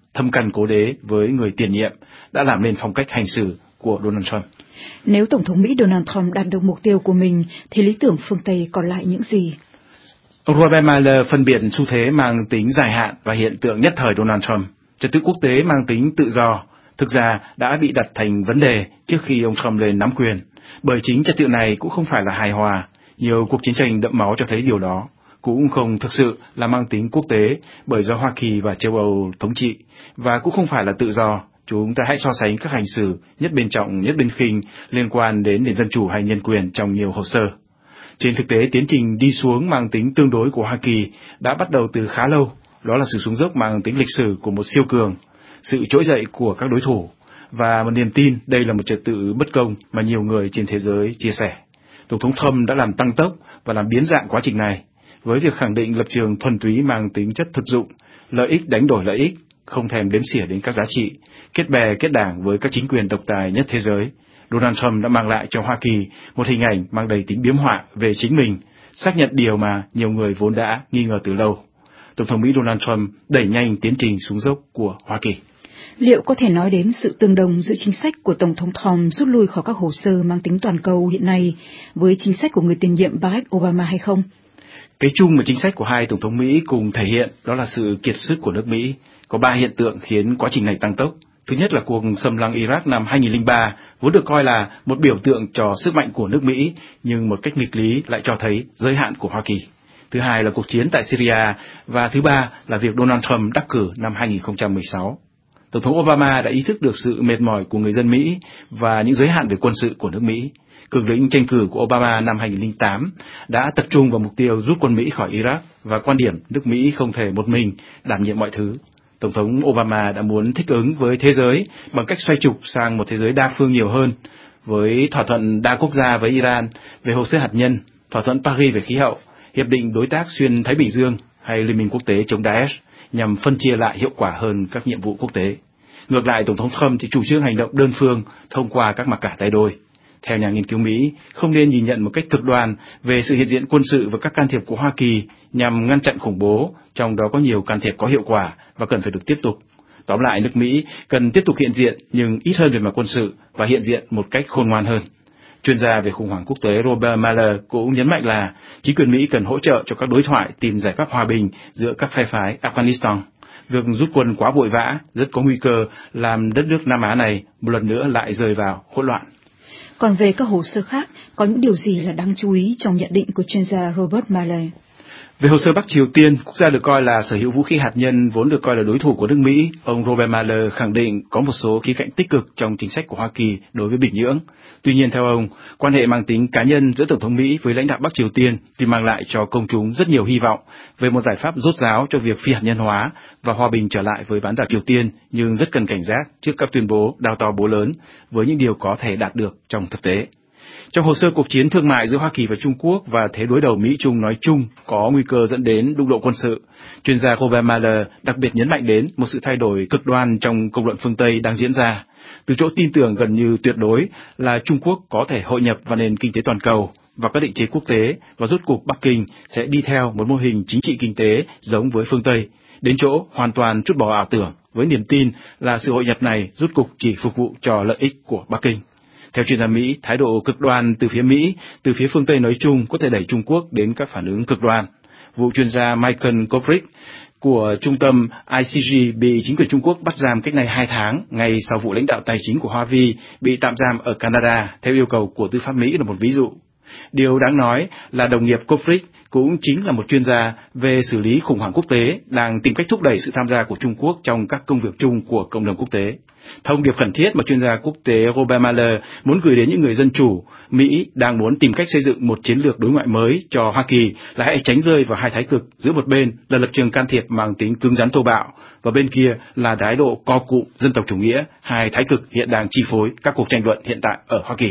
thâm căn cố đế với người tiền nhiệm đã làm nên phong cách hành xử của Donald Trump. Nếu Tổng thống Mỹ Donald Trump đạt được mục tiêu của mình, thì lý tưởng phương Tây còn lại những gì? Ông Robert Mueller phân biệt xu thế mang tính dài hạn và hiện tượng nhất thời Donald Trump. Trật tự quốc tế mang tính tự do, thực ra đã bị đặt thành vấn đề trước khi ông Trump lên nắm quyền, bởi chính trật tự này cũng không phải là hài hòa. Nhiều cuộc chiến tranh đẫm máu cho thấy điều đó, cũng không thực sự là mang tính quốc tế bởi do Hoa Kỳ và châu Âu thống trị, và cũng không phải là tự do. Chúng ta hãy so sánh các hành xử nhất bên trọng nhất bên khinh liên quan đến nền dân chủ hay nhân quyền trong nhiều hồ sơ. Trên thực tế, tiến trình đi xuống mang tính tương đối của Hoa Kỳ đã bắt đầu từ khá lâu, đó là sự xuống dốc mang tính lịch sử của một siêu cường, sự trỗi dậy của các đối thủ, và một niềm tin đây là một trật tự bất công mà nhiều người trên thế giới chia sẻ. Tổng thống Trump đã làm tăng tốc và làm biến dạng quá trình này, với việc khẳng định lập trường thuần túy mang tính chất thực dụng, lợi ích đánh đổi lợi ích, không thèm đếm xỉa đến các giá trị, kết bè kết đảng với các chính quyền độc tài nhất thế giới. Donald Trump đã mang lại cho Hoa Kỳ một hình ảnh mang đầy tính biếm họa về chính mình, xác nhận điều mà nhiều người vốn đã nghi ngờ từ lâu. Tổng thống Mỹ Donald Trump đẩy nhanh tiến trình xuống dốc của Hoa Kỳ. Liệu có thể nói đến sự tương đồng giữa chính sách của Tổng thống Trump rút lui khỏi các hồ sơ mang tính toàn cầu hiện nay với chính sách của người tiền nhiệm Barack Obama hay không? Cái chung mà chính sách của hai Tổng thống Mỹ cùng thể hiện đó là sự kiệt sức của nước Mỹ. Có 3 hiện tượng khiến quá trình này tăng tốc. Thứ nhất là cuộc xâm lăng Iraq năm 2003, vốn được coi là một biểu tượng cho sức mạnh của nước Mỹ, nhưng một cách nghịch lý lại cho thấy giới hạn của Hoa Kỳ. Thứ hai là cuộc chiến tại Syria, và thứ ba là việc Donald Trump đắc cử năm 2016. Tổng thống Obama đã ý thức được sự mệt mỏi của người dân Mỹ và những giới hạn về quân sự của nước Mỹ. Cường lĩnh tranh cử của Obama năm 2008 đã tập trung vào mục tiêu rút quân Mỹ khỏi Iraq và quan điểm nước Mỹ không thể một mình đảm nhiệm mọi thứ. Tổng thống Obama đã muốn thích ứng với thế giới bằng cách xoay trục sang một thế giới đa phương nhiều hơn, với thỏa thuận đa quốc gia với Iran về hồ sơ hạt nhân, thỏa thuận Paris về khí hậu, hiệp định đối tác xuyên Thái Bình Dương hay Liên minh quốc tế chống Daesh nhằm phân chia lại hiệu quả hơn các nhiệm vụ quốc tế. Ngược lại, Tổng thống Trump thì chủ trương hành động đơn phương thông qua các mặc cả tay đôi. Theo nhà nghiên cứu Mỹ, không nên nhìn nhận một cách cực đoan về sự hiện diện quân sự và các can thiệp của Hoa Kỳ nhằm ngăn chặn khủng bố, trong đó có nhiều can thiệp có hiệu quả và cần phải được tiếp tục. Tóm lại, nước Mỹ cần tiếp tục hiện diện nhưng ít hơn về mặt quân sự và hiện diện một cách khôn ngoan hơn. Chuyên gia về khủng hoảng quốc tế Robert Mueller cũng nhấn mạnh là chính quyền Mỹ cần hỗ trợ cho các đối thoại tìm giải pháp hòa bình giữa các phe phái Afghanistan. Việc rút quân quá vội vã rất có nguy cơ làm đất nước Nam Á này một lần nữa lại rơi vào hỗn loạn. Còn về các hồ sơ khác, có những điều gì là đáng chú ý trong nhận định của chuyên gia Robert Mueller? Về hồ sơ Bắc Triều Tiên, quốc gia được coi là sở hữu vũ khí hạt nhân vốn được coi là đối thủ của nước Mỹ, ông Robert Mueller khẳng định có một số khía cạnh tích cực trong chính sách của Hoa Kỳ đối với Bình Nhưỡng. Tuy nhiên, theo ông, quan hệ mang tính cá nhân giữa Tổng thống Mỹ với lãnh đạo Bắc Triều Tiên thì mang lại cho công chúng rất nhiều hy vọng về một giải pháp rốt ráo cho việc phi hạt nhân hóa và hòa bình trở lại với bán đảo Triều Tiên, nhưng rất cần cảnh giác trước các tuyên bố đao to búa lớn với những điều có thể đạt được trong thực tế. Trong hồ sơ cuộc chiến thương mại giữa Hoa Kỳ và Trung Quốc và thế đối đầu Mỹ-Trung nói chung có nguy cơ dẫn đến đụng độ quân sự, chuyên gia Robert Mueller đặc biệt nhấn mạnh đến một sự thay đổi cực đoan trong công luận phương Tây đang diễn ra, từ chỗ tin tưởng gần như tuyệt đối là Trung Quốc có thể hội nhập vào nền kinh tế toàn cầu và các định chế quốc tế, và rốt cuộc Bắc Kinh sẽ đi theo một mô hình chính trị kinh tế giống với phương Tây, đến chỗ hoàn toàn trút bỏ ảo tưởng với niềm tin là sự hội nhập này rốt cuộc chỉ phục vụ cho lợi ích của Bắc Kinh. Theo chuyên gia Mỹ, thái độ cực đoan từ phía Mỹ, từ phía phương Tây nói chung có thể đẩy Trung Quốc đến các phản ứng cực đoan. Vụ chuyên gia Michael Kovrig của trung tâm ICG bị chính quyền Trung Quốc bắt giam cách nay 2 tháng, ngay sau vụ lãnh đạo tài chính của Huawei bị tạm giam ở Canada theo yêu cầu của tư pháp Mỹ là một ví dụ. Điều đáng nói là đồng nghiệp Kovrig cũng chính là một chuyên gia về xử lý khủng hoảng quốc tế, đang tìm cách thúc đẩy sự tham gia của Trung Quốc trong các công việc chung của cộng đồng quốc tế. Thông điệp khẩn thiết mà chuyên gia quốc tế Robert Mueller muốn gửi đến những người dân chủ Mỹ đang muốn tìm cách xây dựng một chiến lược đối ngoại mới cho Hoa Kỳ là hãy tránh rơi vào hai thái cực, giữa một bên là lập trường can thiệp mang tính cứng rắn thô bạo và bên kia là thái độ co cụm dân tộc chủ nghĩa. Hai thái cực hiện đang chi phối các cuộc tranh luận hiện tại ở Hoa Kỳ.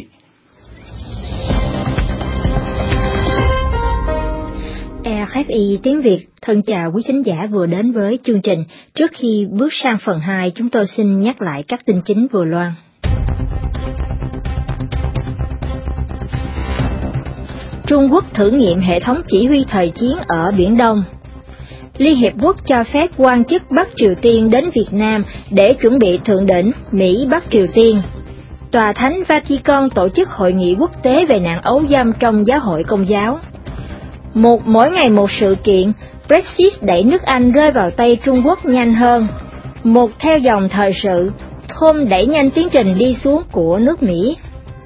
RFI tiếng Việt thân chào quý thính giả vừa đến với chương trình. Trước khi bước sang phần 2, chúng tôi xin nhắc lại các tin chính vừa loan. Trung Quốc thử nghiệm hệ thống chỉ huy thời chiến ở Biển Đông. Liên Hiệp Quốc cho phép quan chức Bắc Triều Tiên đến Việt Nam để chuẩn bị thượng đỉnh Mỹ-Bắc Triều Tiên. Tòa Thánh Vatican tổ chức hội nghị quốc tế về nạn ấu dâm trong giáo hội Công giáo. Mỗi ngày một sự kiện, Brexit đẩy nước Anh rơi vào tay Trung Quốc nhanh hơn. Theo dòng thời sự, Trump đẩy nhanh tiến trình đi xuống của nước Mỹ.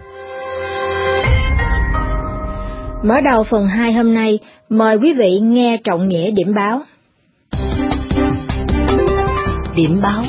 Mở đầu phần 2 hôm nay, mời quý vị nghe trọng nghĩa điểm báo. Điểm báo.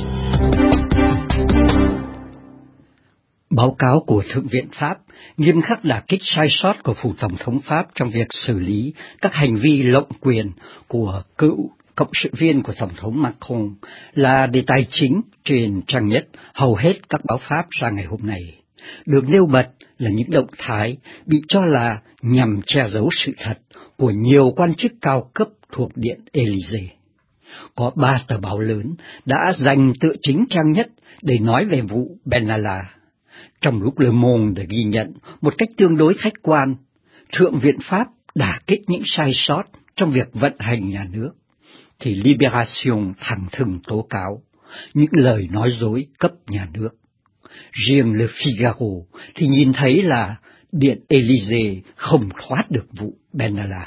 Báo cáo của Thượng viện Pháp nghiêm khắc đả kích sai sót của phủ Tổng thống Pháp trong việc xử lý các hành vi lộng quyền của cựu cộng sự viên của Tổng thống Macron là đề tài chính trên trang nhất hầu hết các báo Pháp ra ngày hôm nay. Được nêu bật là những động thái bị cho là nhằm che giấu sự thật của nhiều quan chức cao cấp thuộc Điện Élysée. Có 3 tờ báo lớn đã dành tựa chính trang nhất để nói về vụ Benalla. Trong lúc Le Monde ghi nhận một cách tương đối khách quan, Thượng viện Pháp đả kích những sai sót trong việc vận hành nhà nước, thì Libération thẳng thừng tố cáo những lời nói dối cấp nhà nước. Riêng Le Figaro thì nhìn thấy là Điện Élysée không thoát được vụ Benalla.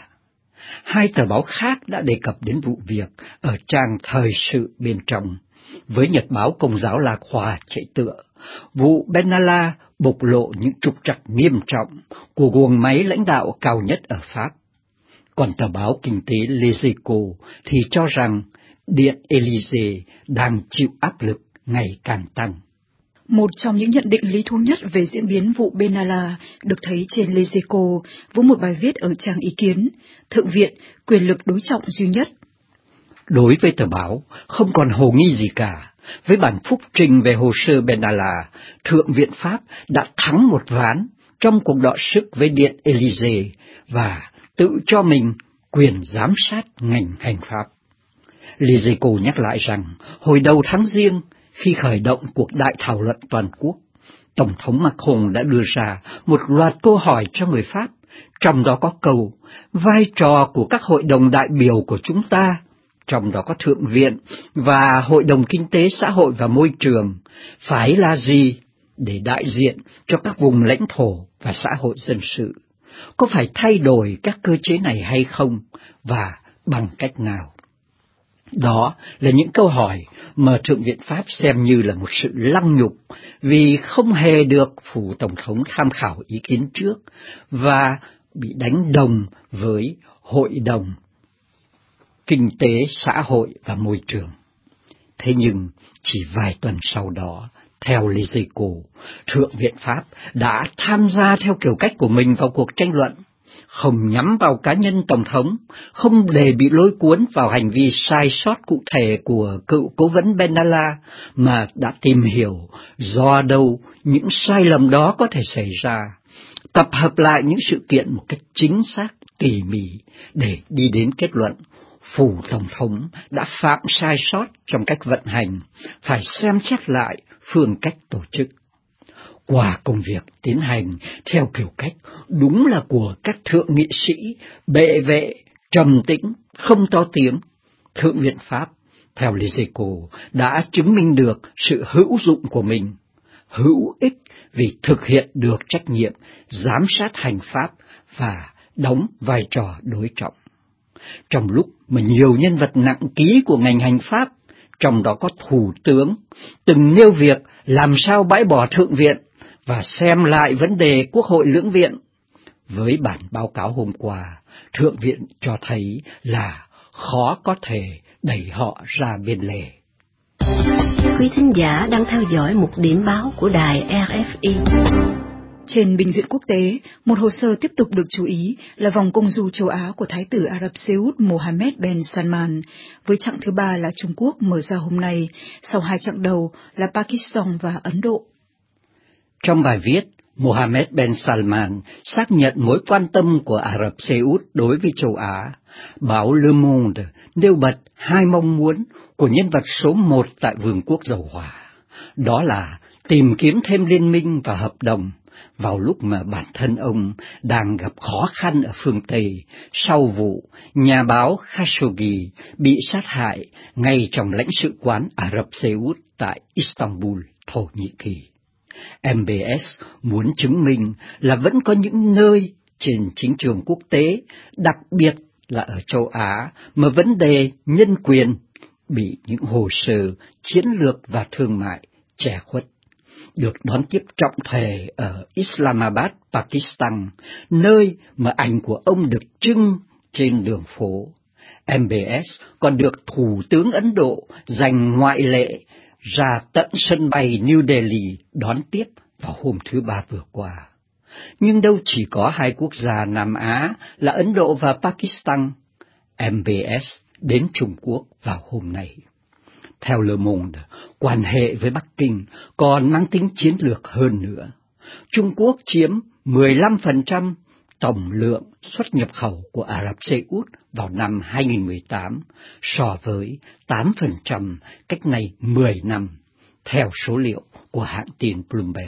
2 tờ báo khác đã đề cập đến vụ việc ở trang thời sự bên trong, với Nhật báo Công giáo La Croix chạy tựa, vụ Benalla bộc lộ những trục trặc nghiêm trọng của guồng máy lãnh đạo cao nhất ở Pháp. Còn tờ báo kinh tế Les Echos thì cho rằng Điện Élysée đang chịu áp lực ngày càng tăng. Một trong những nhận định lý thú nhất về diễn biến vụ Benalla được thấy trên Les Echos với một bài viết ở trang ý kiến, Thượng viện, quyền lực đối trọng duy nhất. Đối với tờ báo, không còn hồ nghi gì cả. Với bản phúc trình về hồ sơ Benalla, Thượng viện Pháp đã thắng một ván trong cuộc đọ sức với Điện Élysée và tự cho mình quyền giám sát ngành hành pháp. Les Echos nhắc lại rằng, hồi đầu tháng Giêng, khi khởi động cuộc đại thảo luận toàn quốc, Tổng thống Macron đã đưa ra một loạt câu hỏi cho người Pháp, trong đó có câu, vai trò của các hội đồng đại biểu của chúng ta, trong đó có Thượng viện và Hội đồng Kinh tế Xã hội và Môi trường, phải là gì để đại diện cho các vùng lãnh thổ và xã hội dân sự? Có phải thay đổi các cơ chế này hay không, và bằng cách nào? Đó là những câu hỏi mà Thượng viện Pháp xem như là một sự lăng nhục vì không hề được phủ Tổng thống tham khảo ý kiến trước và bị đánh đồng với Hội đồng Kinh tế, Xã hội và Môi trường. Thế nhưng chỉ vài tuần sau đó, theo Les Echos, Thượng viện Pháp đã tham gia theo kiểu cách của mình vào cuộc tranh luận, không nhắm vào cá nhân Tổng thống, không để bị lôi cuốn vào hành vi sai sót cụ thể của cựu cố vấn Benalla, mà đã tìm hiểu do đâu những sai lầm đó có thể xảy ra, tập hợp lại những sự kiện một cách chính xác, tỉ mỉ để đi đến kết luận phủ Tổng thống đã phạm sai sót trong cách vận hành, phải xem xét lại phương cách tổ chức. Qua công việc tiến hành theo kiểu cách đúng là của các thượng nghị sĩ, bệ vệ, trầm tĩnh, không to tiếng, Thượng viện Pháp, theo Les Echos, đã chứng minh được sự hữu dụng của mình, hữu ích vì thực hiện được trách nhiệm giám sát hành pháp và đóng vai trò đối trọng. Trong lúc mà nhiều nhân vật nặng ký của ngành hành pháp, trong đó có thủ tướng, từng nêu việc làm sao bãi bỏ Thượng viện và xem lại vấn đề Quốc hội lưỡng viện, với bản báo cáo hôm qua, Thượng viện cho thấy là khó có thể đẩy họ ra bên lề. Quý thính giả đang theo dõi một điểm báo của đài RFI. Trên bình diện quốc tế, một hồ sơ tiếp tục được chú ý là vòng công du châu Á của Thái tử Ả Rập Xê Út Mohammed bin Salman, với chặng thứ 3 là Trung Quốc mở ra hôm nay, sau 2 chặng đầu là Pakistan và Ấn Độ. Trong bài viết, Mohammed bin Salman xác nhận mối quan tâm của Ả Rập Xê Út đối với châu Á. Báo Le Monde nêu bật 2 mong muốn của nhân vật số 1 tại Vương quốc Dầu Hỏa, đó là tìm kiếm thêm liên minh và hợp đồng, vào lúc mà bản thân ông đang gặp khó khăn ở phương Tây sau vụ nhà báo Khashoggi bị sát hại ngay trong lãnh sự quán Ả Rập Xê Út tại Istanbul, Thổ Nhĩ Kỳ. MBS muốn chứng minh là vẫn có những nơi trên chính trường quốc tế, đặc biệt là ở châu Á, mà vấn đề nhân quyền bị những hồ sơ chiến lược và thương mại che khuất. Được đón tiếp trọng thể ở Islamabad, Pakistan, nơi mà ảnh của ông được trưng trên đường phố. MBS còn được Thủ tướng Ấn Độ dành ngoại lệ ra tận sân bay New Delhi đón tiếp vào hôm thứ Ba vừa qua. Nhưng đâu chỉ có hai quốc gia Nam Á là Ấn Độ và Pakistan. MBS đến Trung Quốc vào hôm nay. Theo Le Monde, quan hệ với Bắc Kinh còn mang tính chiến lược hơn nữa. Trung Quốc chiếm 15% tổng lượng xuất nhập khẩu của Ả Rập Xê Út vào năm 2018, so với 8% cách nay 10 năm, theo số liệu của hãng tin Bloomberg.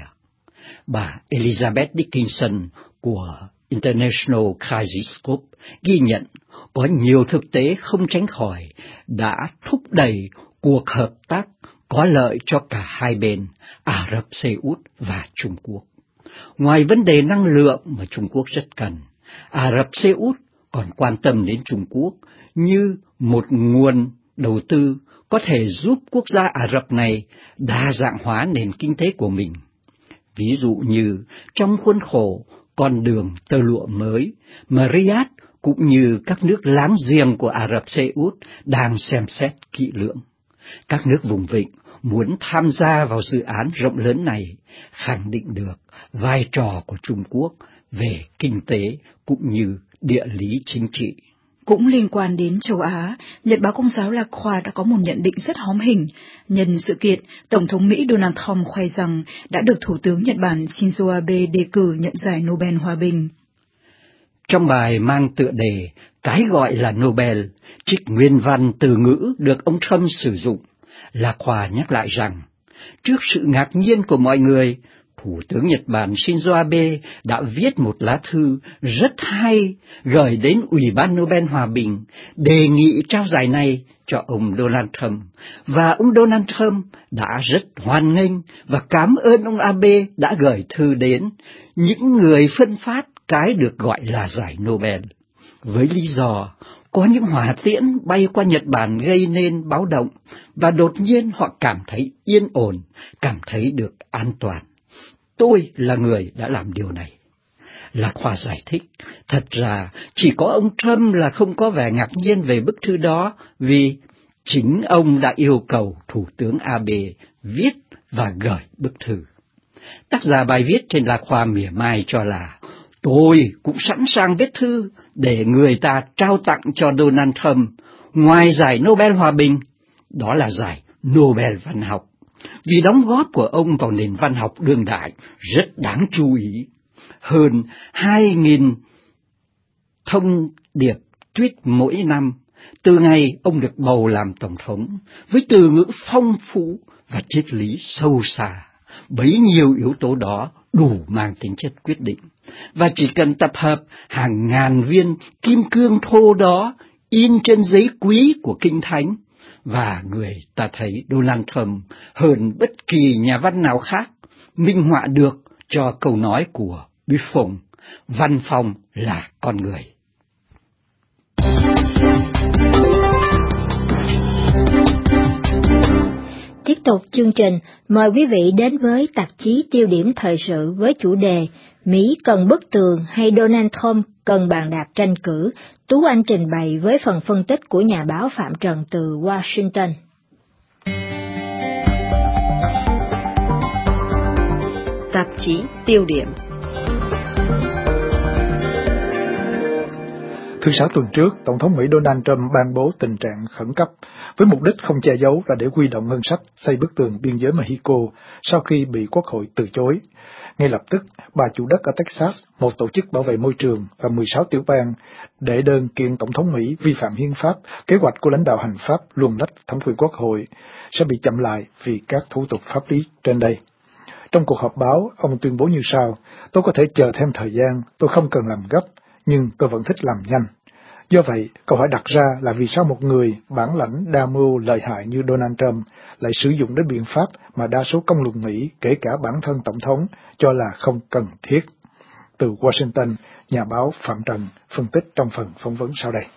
Bà Elizabeth Dickinson của International Crisis Group ghi nhận có nhiều thực tế không tránh khỏi đã thúc đẩy cuộc hợp tác có lợi cho cả hai bên, Ả Rập Xê Út và Trung Quốc. Ngoài vấn đề năng lượng mà Trung Quốc rất cần, Ả Rập Xê Út còn quan tâm đến Trung Quốc như một nguồn đầu tư có thể giúp quốc gia Ả Rập này đa dạng hóa nền kinh tế của mình. Ví dụ như trong khuôn khổ con đường tơ lụa mới mà Riyadh cũng như các nước láng giềng của Ả Rập Xê Út đang xem xét kỹ lưỡng. Các nước vùng vịnh muốn tham gia vào dự án rộng lớn này, khẳng định được vai trò của Trung Quốc về kinh tế cũng như địa lý chính trị. Cũng liên quan đến châu Á, Nhật báo Công giáo Lạc Khoa đã có một nhận định rất hóm hỉnh. Nhân sự kiện, Tổng thống Mỹ Donald Trump khoe rằng đã được Thủ tướng Nhật Bản Shinzo Abe đề cử nhận giải Nobel Hòa bình. Trong bài mang tựa đề Cái gọi là Nobel, trích nguyên văn từ ngữ được ông Trump sử dụng, Lạc Khoa nhắc lại rằng, trước sự ngạc nhiên của mọi người, Thủ tướng Nhật Bản Shinzo Abe đã viết một lá thư rất hay gửi đến Ủy ban Nobel Hòa bình, đề nghị trao giải này cho ông Donald Trump, và ông Donald Trump đã rất hoan nghênh và cảm ơn ông Abe đã gửi thư đến những người phân phát cái được gọi là giải Nobel, với lý do có những hỏa tiễn bay qua Nhật Bản gây nên báo động, và đột nhiên họ cảm thấy yên ổn, cảm thấy được an toàn. Tôi là người đã làm điều này. Lạc Khoa giải thích, thật ra chỉ có ông Trump là không có vẻ ngạc nhiên về bức thư đó, vì chính ông đã yêu cầu Thủ tướng Abe viết và gửi bức thư. Tác giả bài viết trên Lạc Khoa mỉa mai cho là, tôi cũng sẵn sàng viết thư để người ta trao tặng cho Donald Trump, ngoài giải Nobel Hòa bình, đó là giải Nobel Văn học, vì đóng góp của ông vào nền văn học đương đại rất đáng chú ý. Hơn 2.000 thông điệp tweet mỗi năm, từ ngày ông được bầu làm tổng thống, với từ ngữ phong phú và triết lý sâu xa. Bấy nhiêu yếu tố đó đủ mang tính chất quyết định, và chỉ cần tập hợp hàng ngàn viên kim cương thô đó in trên giấy quý của Kinh Thánh, và người ta thấy Donald Trump hơn bất kỳ nhà văn nào khác minh họa được cho câu nói của Buffon, văn phòng là con người. Tiếp tục chương trình, mời quý vị đến với tạp chí Tiêu điểm thời sự với chủ đề Mỹ cần bức tường hay Donald Trump cần bàn đạp tranh cử. Tú Anh trình bày với phần phân tích của nhà báo Phạm Trần từ Washington. Tạp chí Tiêu điểm. Thứ Sáu tuần trước, Tổng thống Mỹ Donald Trump ban bố tình trạng khẩn cấp với mục đích không che giấu là để huy động ngân sách xây bức tường biên giới Mexico sau khi bị Quốc hội từ chối. Ngay lập tức, bà chủ đất ở Texas, một tổ chức bảo vệ môi trường và 16 tiểu bang đệ đơn kiện Tổng thống Mỹ vi phạm hiến pháp, kế hoạch của lãnh đạo hành pháp luồn lách thẩm quyền Quốc hội sẽ bị chậm lại vì các thủ tục pháp lý trên đây. Trong cuộc họp báo, ông tuyên bố như sau: "Tôi có thể chờ thêm thời gian, tôi không cần làm gấp, nhưng tôi vẫn thích làm nhanh." Do vậy, câu hỏi đặt ra là vì sao một người bản lãnh đa mưu lợi hại như Donald Trump lại sử dụng đến biện pháp mà đa số công luận Mỹ, kể cả bản thân Tổng thống, cho là không cần thiết. Từ Washington, nhà báo Phạm Trần phân tích trong phần phỏng vấn sau đây.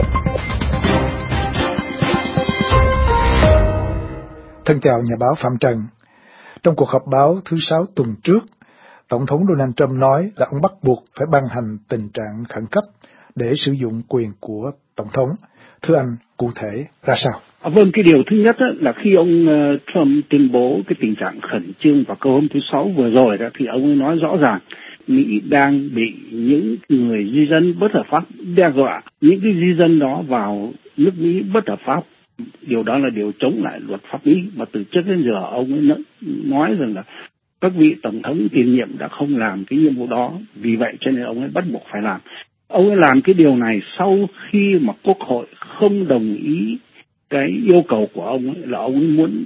Thân chào nhà báo Phạm Trần. Trong cuộc họp báo thứ 6 tuần trước, Tổng thống Donald Trump nói là ông bắt buộc phải ban hành tình trạng khẩn cấp để sử dụng quyền của Tổng thống. Thưa anh, cụ thể ra sao? Vâng, cái điều thứ nhất là khi ông Trump tuyên bố cái tình trạng khẩn trương vào câu hôm thứ 6 vừa rồi đó, thì ông ấy nói rõ ràng Mỹ đang bị những người di dân bất hợp pháp đe dọa, những cái di dân đó vào nước Mỹ bất hợp pháp. Điều đó là điều chống lại luật pháp Mỹ, mà từ trước đến giờ ông ấy nói rằng là các vị tổng thống tiền nhiệm đã không làm cái nhiệm vụ đó, vì vậy cho nên ông ấy bắt buộc phải làm. Ông ấy làm cái điều này sau khi mà Quốc hội không đồng ý cái yêu cầu của ông ấy, là ông ấy muốn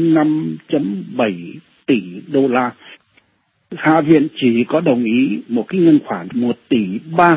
5.7 tỷ đô la. Hạ viện chỉ có đồng ý một cái ngân khoản 1,3 tỷ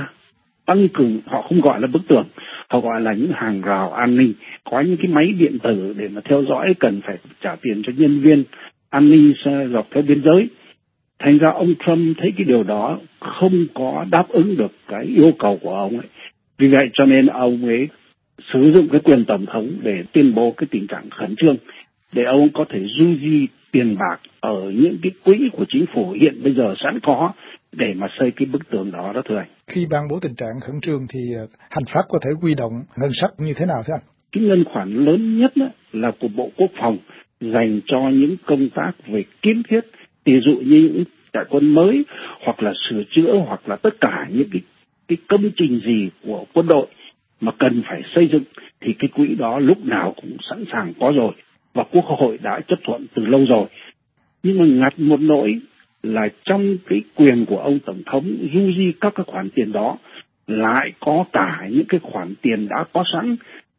tăng cường, họ không gọi là bức tường, họ gọi là những hàng rào an ninh, có những cái máy điện tử để mà theo dõi, cần phải trả tiền cho nhân viên an ninh dọc theo biên giới. Thành ra ông Trump thấy cái điều đó không có đáp ứng được cái yêu cầu của ông ấy. Vì vậy cho nên ông ấy sử dụng cái quyền tổng thống để tuyên bố cái tình trạng khẩn trương, để ông có thể du di tiền bạc ở những cái quỹ của chính phủ hiện bây giờ sẵn có để mà xây cái bức tường đó thưa anh. Khi ban bố tình trạng khẩn trương thì hành pháp có thể huy động ngân sách như thế nào thưa anh? Cái ngân khoản lớn nhất là của Bộ Quốc phòng dành cho những công tác về kiến thiết, ví dụ như những trại quân mới, hoặc là sửa chữa, hoặc là tất cả những cái công trình gì của quân đội mà cần phải xây dựng, thì cái quỹ đó lúc nào cũng sẵn sàng có rồi, và Quốc hội đã chấp thuận từ lâu rồi. Nhưng mà ngặt một nỗi là trong cái quyền của ông tổng thống du di các cái khoản tiền đó lại có cả những cái khoản tiền đã có sẵn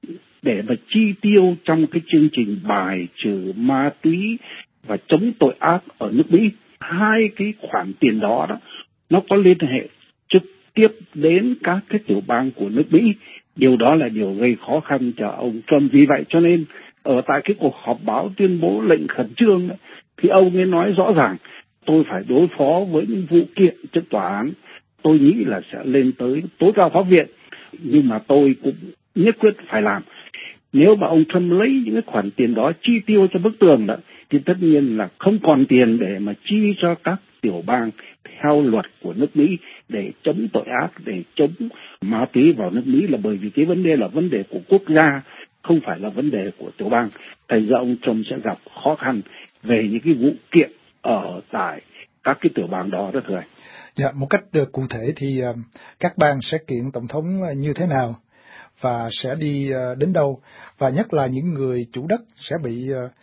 để mà chi tiêu trong cái chương trình bài trừ ma túy và chống tội ác ở nước Mỹ. Hai cái khoản tiền đó nó có liên hệ trực tiếp đến các cái tiểu bang của nước Mỹ. Điều đó là điều gây khó khăn cho ông Trump. Vì vậy cho nên ở tại cái cuộc họp báo tuyên bố lệnh khẩn trương thì ông ấy nói rõ ràng tôi phải đối phó với những vụ kiện trước tòa án. Tôi nghĩ là sẽ lên tới tối cao pháp viện, nhưng mà tôi cũng nhất quyết phải làm. Nếu mà ông Trump lấy những cái khoản tiền đó chi tiêu cho bức tường đó, thì tất nhiên là không còn tiền để mà chi cho các tiểu bang theo luật của nước Mỹ để chống tội ác, để chống ma túy vào nước Mỹ, là bởi vì cái vấn đề là vấn đề của quốc gia, không phải là vấn đề của tiểu bang. Thành ra ông Trump sẽ gặp khó khăn về những cái vụ kiện ở tại các cái tiểu bang đó thưa anh. Dạ, một cách cụ thể thì các bang sẽ kiện tổng thống như thế nào và sẽ đi đến đâu, và nhất là những người chủ đất sẽ bị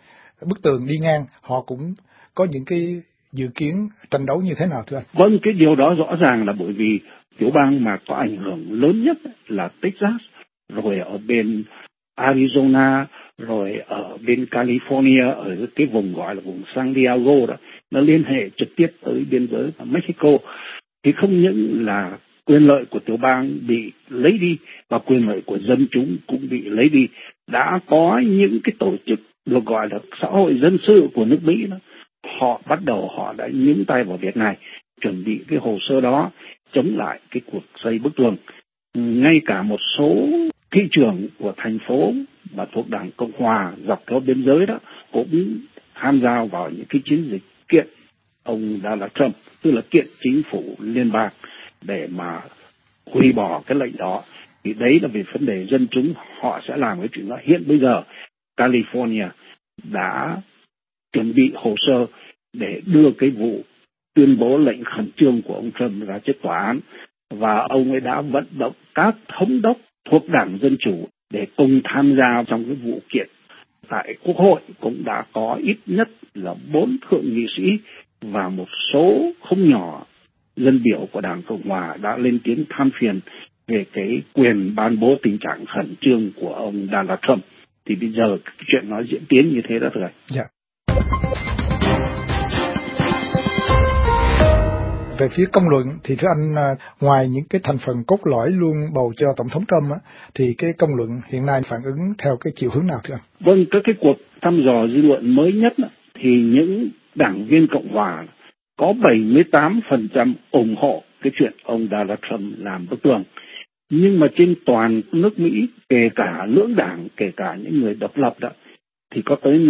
bức tường đi ngang, họ cũng có những cái dự kiến tranh đấu như thế nào thưa anh? Vâng, cái điều đó rõ ràng là bởi vì tiểu bang mà có ảnh hưởng lớn nhất là Texas, rồi ở bên Arizona, rồi ở bên California, ở cái vùng gọi là vùng San Diego đó, nó liên hệ trực tiếp tới biên giới Mexico. Thì không những là quyền lợi của tiểu bang bị lấy đi, và quyền lợi của dân chúng cũng bị lấy đi. Đã có những cái tổ chức được gọi là xã hội dân sự của nước Mỹ đó, họ đã nhúng tay vào việc này, chuẩn bị cái hồ sơ đó chống lại cái cuộc xây bức tường. Ngay cả một số thị trưởng của thành phố mà thuộc Đảng Cộng Hòa dọc theo biên giới đó cũng tham gia vào những cái chiến dịch kiện ông Donald Trump, tức là kiện chính phủ liên bang để mà hủy bỏ cái lệnh đó. Thì đấy là về vấn đề dân chúng, họ sẽ làm cái chuyện đó. Hiện bây giờ California đã chuẩn bị hồ sơ để đưa cái vụ tuyên bố lệnh khẩn trương của ông Trump ra trước tòa án, và ông ấy đã vận động các thống đốc thuộc Đảng Dân Chủ để cùng tham gia trong cái vụ kiện. Tại Quốc hội cũng đã có ít nhất là 4 thượng nghị sĩ và một số không nhỏ dân biểu của Đảng Cộng Hòa đã lên tiếng than phiền về cái quyền ban bố tình trạng khẩn trương của ông Donald Trump. Thì bây giờ cái chuyện nó diễn tiến như thế đó rồi. Dạ. Về phía công luận thì thưa anh, ngoài những cái thành phần cốt lõi luôn bầu cho Tổng thống Trump á, thì cái công luận hiện nay phản ứng theo cái chiều hướng nào thưa anh? Vâng, các cái cuộc thăm dò dư luận mới nhất thì những đảng viên Cộng hòa có 78% ủng hộ cái chuyện ông Donald Trump làm bức tường. Nhưng mà trên toàn nước Mỹ, kể cả lưỡng đảng, kể cả những người độc lập đó, thì có tới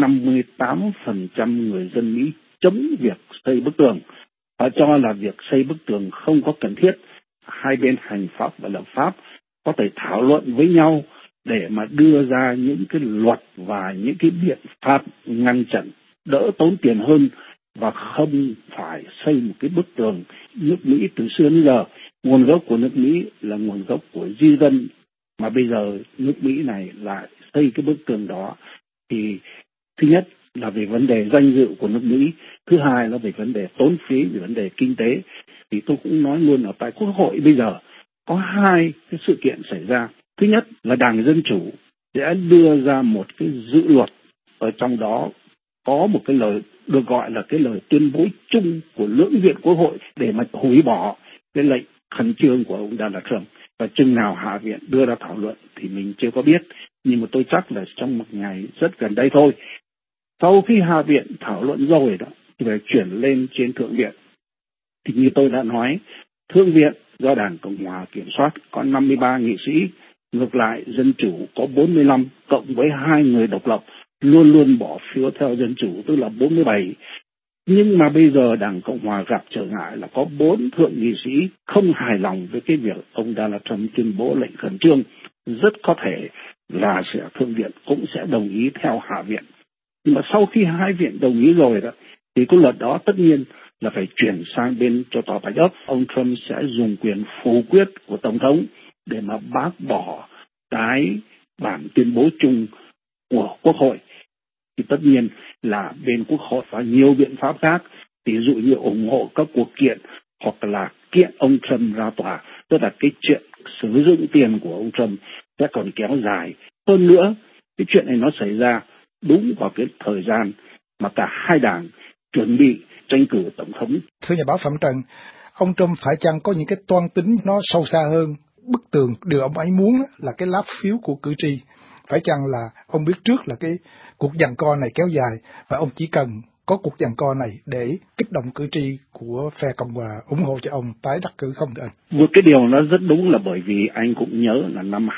58% người dân Mỹ chống việc xây bức tường. Họ cho là việc xây bức tường không có cần thiết. Hai bên hành pháp và lập pháp có thể thảo luận với nhau để mà đưa ra những cái luật và những cái biện pháp ngăn chặn đỡ tốn tiền hơn, và không phải xây một cái bức tường. Nước Mỹ từ xưa đến giờ, nguồn gốc của nước Mỹ là nguồn gốc của di dân, mà bây giờ nước Mỹ này lại xây cái bức tường đó, thì thứ nhất là về vấn đề danh dự của nước Mỹ, thứ hai là về vấn đề tốn phí, về vấn đề kinh tế. Thì tôi cũng nói luôn ở tại Quốc hội bây giờ có hai cái sự kiện xảy ra. Thứ nhất là Đảng Dân Chủ sẽ đưa ra một cái dự luật, ở trong đó có một cái lời được gọi là cái lời tuyên bố chung của lưỡng viện Quốc hội để mà hủy bỏ cái lệnh khẩn trương của ông Donald Trump. Và chừng nào Hạ viện đưa ra thảo luận thì mình chưa có biết, nhưng mà tôi chắc là trong một ngày rất gần đây thôi. Sau khi Hạ viện thảo luận rồi đó thì phải chuyển lên trên Thượng viện. Thì như tôi đã nói, Thượng viện do Đảng Cộng hòa kiểm soát có 53 nghị sĩ, ngược lại Dân Chủ có 45 cộng với 2 người độc lập luôn luôn bỏ phiếu theo Dân Chủ, tức là 47. Nhưng mà bây giờ Đảng Cộng hòa gặp trở ngại là có 4 thượng nghị sĩ không hài lòng với cái việc ông Donald Trump tuyên bố lệnh khẩn trương. Rất có thể là Thượng viện cũng sẽ đồng ý theo Hạ viện. Nhưng mà sau khi hai viện đồng ý rồi đó, thì cái luật đó tất nhiên là phải chuyển sang bên cho tòa bạch ốc. Ông Trump sẽ dùng quyền phủ quyết của Tổng thống để mà bác bỏ cái bản tuyên bố chung của Quốc hội. Thì tất nhiên là bên Quốc hội có nhiều biện pháp khác, ví dụ như ủng hộ các cuộc kiện hoặc là kiện ông Trump ra tòa. Tức là cái chuyện sử dụng tiền của ông Trump sẽ còn kéo dài. Hơn nữa, cái chuyện này nó xảy ra đúng vào cái thời gian mà cả hai đảng chuẩn bị tranh cử tổng thống. Thưa nhà báo Phạm Trần, ông Trump phải chăng có những cái toan tính nó sâu xa hơn? Bức tường điều ông ấy muốn là cái lá phiếu của cử tri. Phải chăng là ông biết trước là cái cuộc giằng co này kéo dài và ông chỉ cần có cuộc giằng co này để kích động cử tri của phe Cộng hòa ủng hộ cho ông tái đắc cử không thưa anh? Một cái điều nó rất đúng là bởi vì anh cũng nhớ là năm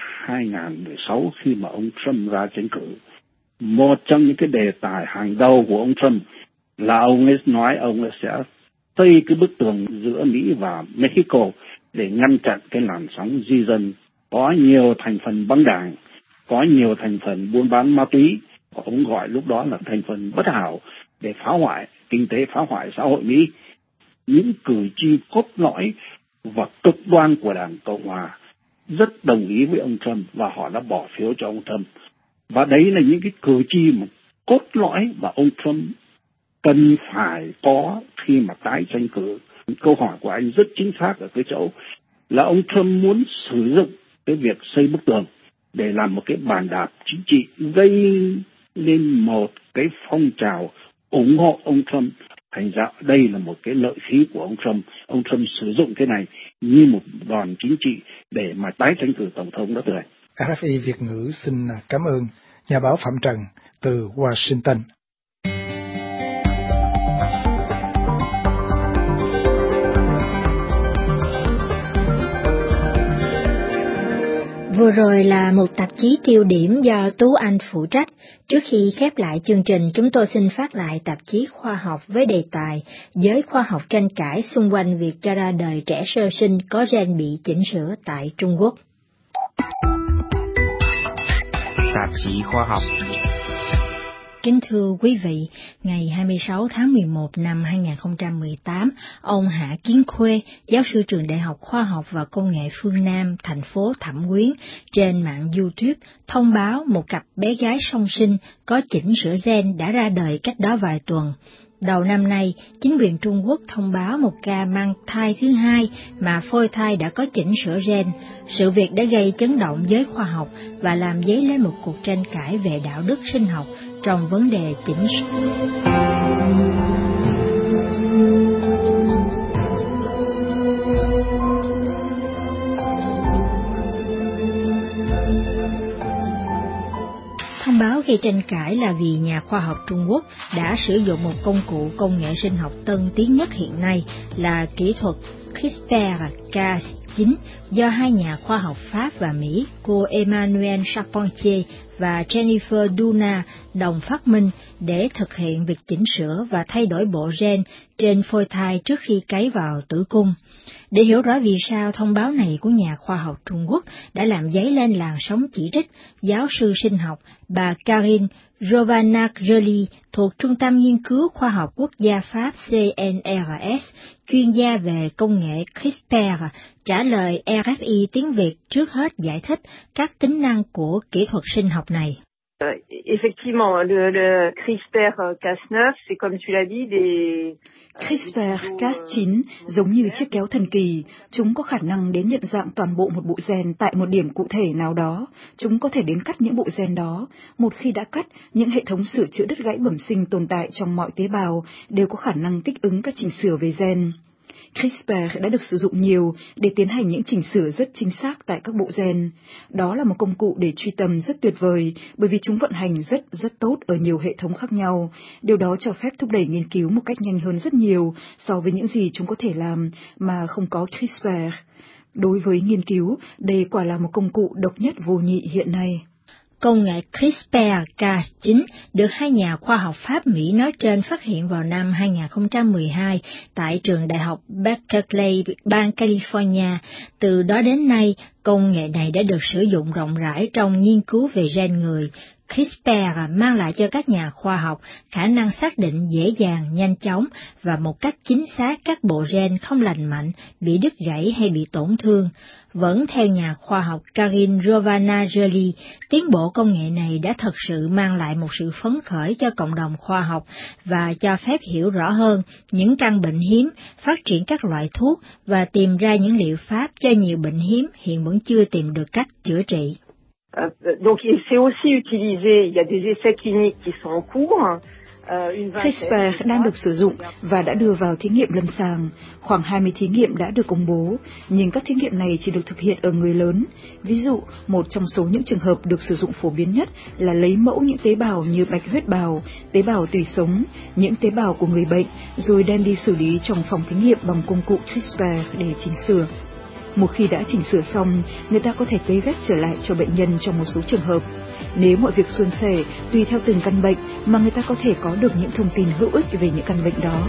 2016 khi mà ông Trump ra tranh cử, một trong những cái đề tài hàng đầu của ông Trump là ông ấy nói ông ấy sẽ xây cái bức tường giữa Mỹ và Mexico để ngăn chặn cái làn sóng di dân có nhiều thành phần băng đảng, có nhiều thành phần buôn bán ma túy, ông gọi lúc đó là thành phần bất hảo, để phá hoại kinh tế, phá hoại xã hội Mỹ. Những cử tri cốt lõi và cực đoan của Đảng Cộng hòa rất đồng ý với ông Trump và họ đã bỏ phiếu cho ông Trump. Và đấy là những cái cử tri mà cốt lõi và ông Trump cần phải có khi mà tái tranh cử. Câu hỏi của anh rất chính xác ở cái chỗ là ông Trump muốn sử dụng cái việc xây bức tường để làm một cái bàn đạp chính trị, gây lên một cái phong trào ủng hộ ông Trump. Thành ra đây là một cái lợi khí của ông Trump. Ông Trump sử dụng cái này như một đòn chính trị để mà tái tranh cử tổng thống đó thưa anh. RFI Việt ngữ xin cảm ơn nhà báo Phạm Trần từ Washington. Vừa rồi là một tạp chí tiêu điểm do Tú Anh phụ trách. Trước khi khép lại chương trình, chúng tôi xin phát lại tạp chí khoa học với đề tài Giới khoa học tranh cãi xung quanh việc cho ra đời trẻ sơ sinh có gen bị chỉnh sửa tại Trung Quốc. Tạp chí khoa học. Kính thưa quý vị, ngày 26 tháng 11 năm 2018, ông Hạ Kiến Khuê, giáo sư trường Đại học Khoa học và Công nghệ Phương Nam, thành phố Thẩm Quyến, trên mạng YouTube thông báo một cặp bé gái song sinh có chỉnh sửa gen đã ra đời cách đó vài tuần. Đầu năm nay, chính quyền Trung Quốc thông báo một ca mang thai thứ hai mà phôi thai đã có chỉnh sửa gen. Sự việc đã gây chấn động giới khoa học và làm dấy lên một cuộc tranh cãi về đạo đức sinh học trong vấn đề chỉnh sửa. Thông báo gây tranh cãi là vì nhà khoa học Trung Quốc đã sử dụng một công cụ công nghệ sinh học tân tiến nhất hiện nay là kỹ thuật CRISPR-Cas9 do hai nhà khoa học Pháp và Mỹ, cô Emmanuelle Charpentier và Jennifer Doudna đồng phát minh để thực hiện việc chỉnh sửa và thay đổi bộ gen trên phôi thai trước khi cấy vào tử cung. Để hiểu rõ vì sao thông báo này của nhà khoa học Trung Quốc đã làm dấy lên làn sóng chỉ trích, giáo sư sinh học bà Karine Rovana-Joly thuộc Trung tâm Nghiên cứu Khoa học Quốc gia Pháp CNRS, chuyên gia về công nghệ CRISPR, trả lời RFI tiếng Việt trước hết giải thích các tính năng của kỹ thuật sinh học này. Effectivement, le CRISPR-Cas9, c'est comme tu l'as dit, des... CRISPR-Cas9 giống như chiếc kéo thần kỳ, chúng có khả năng đến nhận dạng toàn bộ một bộ gen tại một điểm cụ thể nào đó. Chúng có thể đến cắt những bộ gen đó. Một khi đã cắt, những hệ thống sửa chữa đứt gãy bẩm sinh tồn tại trong mọi tế bào đều có khả năng thích ứng các chỉnh sửa về gen. CRISPR đã được sử dụng nhiều để tiến hành những chỉnh sửa rất chính xác tại các bộ gen. Đó là một công cụ để truy tầm rất tuyệt vời bởi vì chúng vận hành rất tốt ở nhiều hệ thống khác nhau. Điều đó cho phép thúc đẩy nghiên cứu một cách nhanh hơn rất nhiều so với những gì chúng có thể làm mà không có CRISPR. Đối với nghiên cứu, đây quả là một công cụ độc nhất vô nhị hiện nay. Công nghệ CRISPR-Cas9 được hai nhà khoa học Pháp-Mỹ nói trên phát hiện vào năm 2012 tại trường đại học Berkeley, bang California. Từ đó đến nay, công nghệ này đã được sử dụng rộng rãi trong nghiên cứu về gen người. CRISPR mang lại cho các nhà khoa học khả năng xác định dễ dàng, nhanh chóng và một cách chính xác các bộ gen không lành mạnh, bị đứt gãy hay bị tổn thương. Vẫn theo nhà khoa học Karine Rovana-Joly, tiến bộ công nghệ này đã thật sự mang lại một sự phấn khởi cho cộng đồng khoa học và cho phép hiểu rõ hơn những căn bệnh hiếm, phát triển các loại thuốc và tìm ra những liệu pháp cho nhiều bệnh hiếm hiện vẫn chưa tìm được cách chữa trị. Donc c'est aussi utilisé, il y a des essais cliniques qui sont en cours. CRISPR đang được sử dụng và đã đưa vào thí nghiệm lâm sàng. Khoảng 20 thí nghiệm đã được công bố, nhưng các thí nghiệm này chỉ được thực hiện ở người lớn. Ví dụ, một trong số những trường hợp được sử dụng phổ biến nhất là lấy mẫu những tế bào như bạch huyết bào, tế bào tủy sống, những tế bào của người bệnh, rồi đem đi xử lý trong phòng thí nghiệm bằng công cụ CRISPR để chỉnh sửa. Một khi đã chỉnh sửa xong, người ta có thể cấy ghép trở lại cho bệnh nhân trong một số trường hợp. Nếu mọi việc suôn sẻ, tùy theo từng căn bệnh mà người ta có thể có được những thông tin hữu ích về những căn bệnh đó.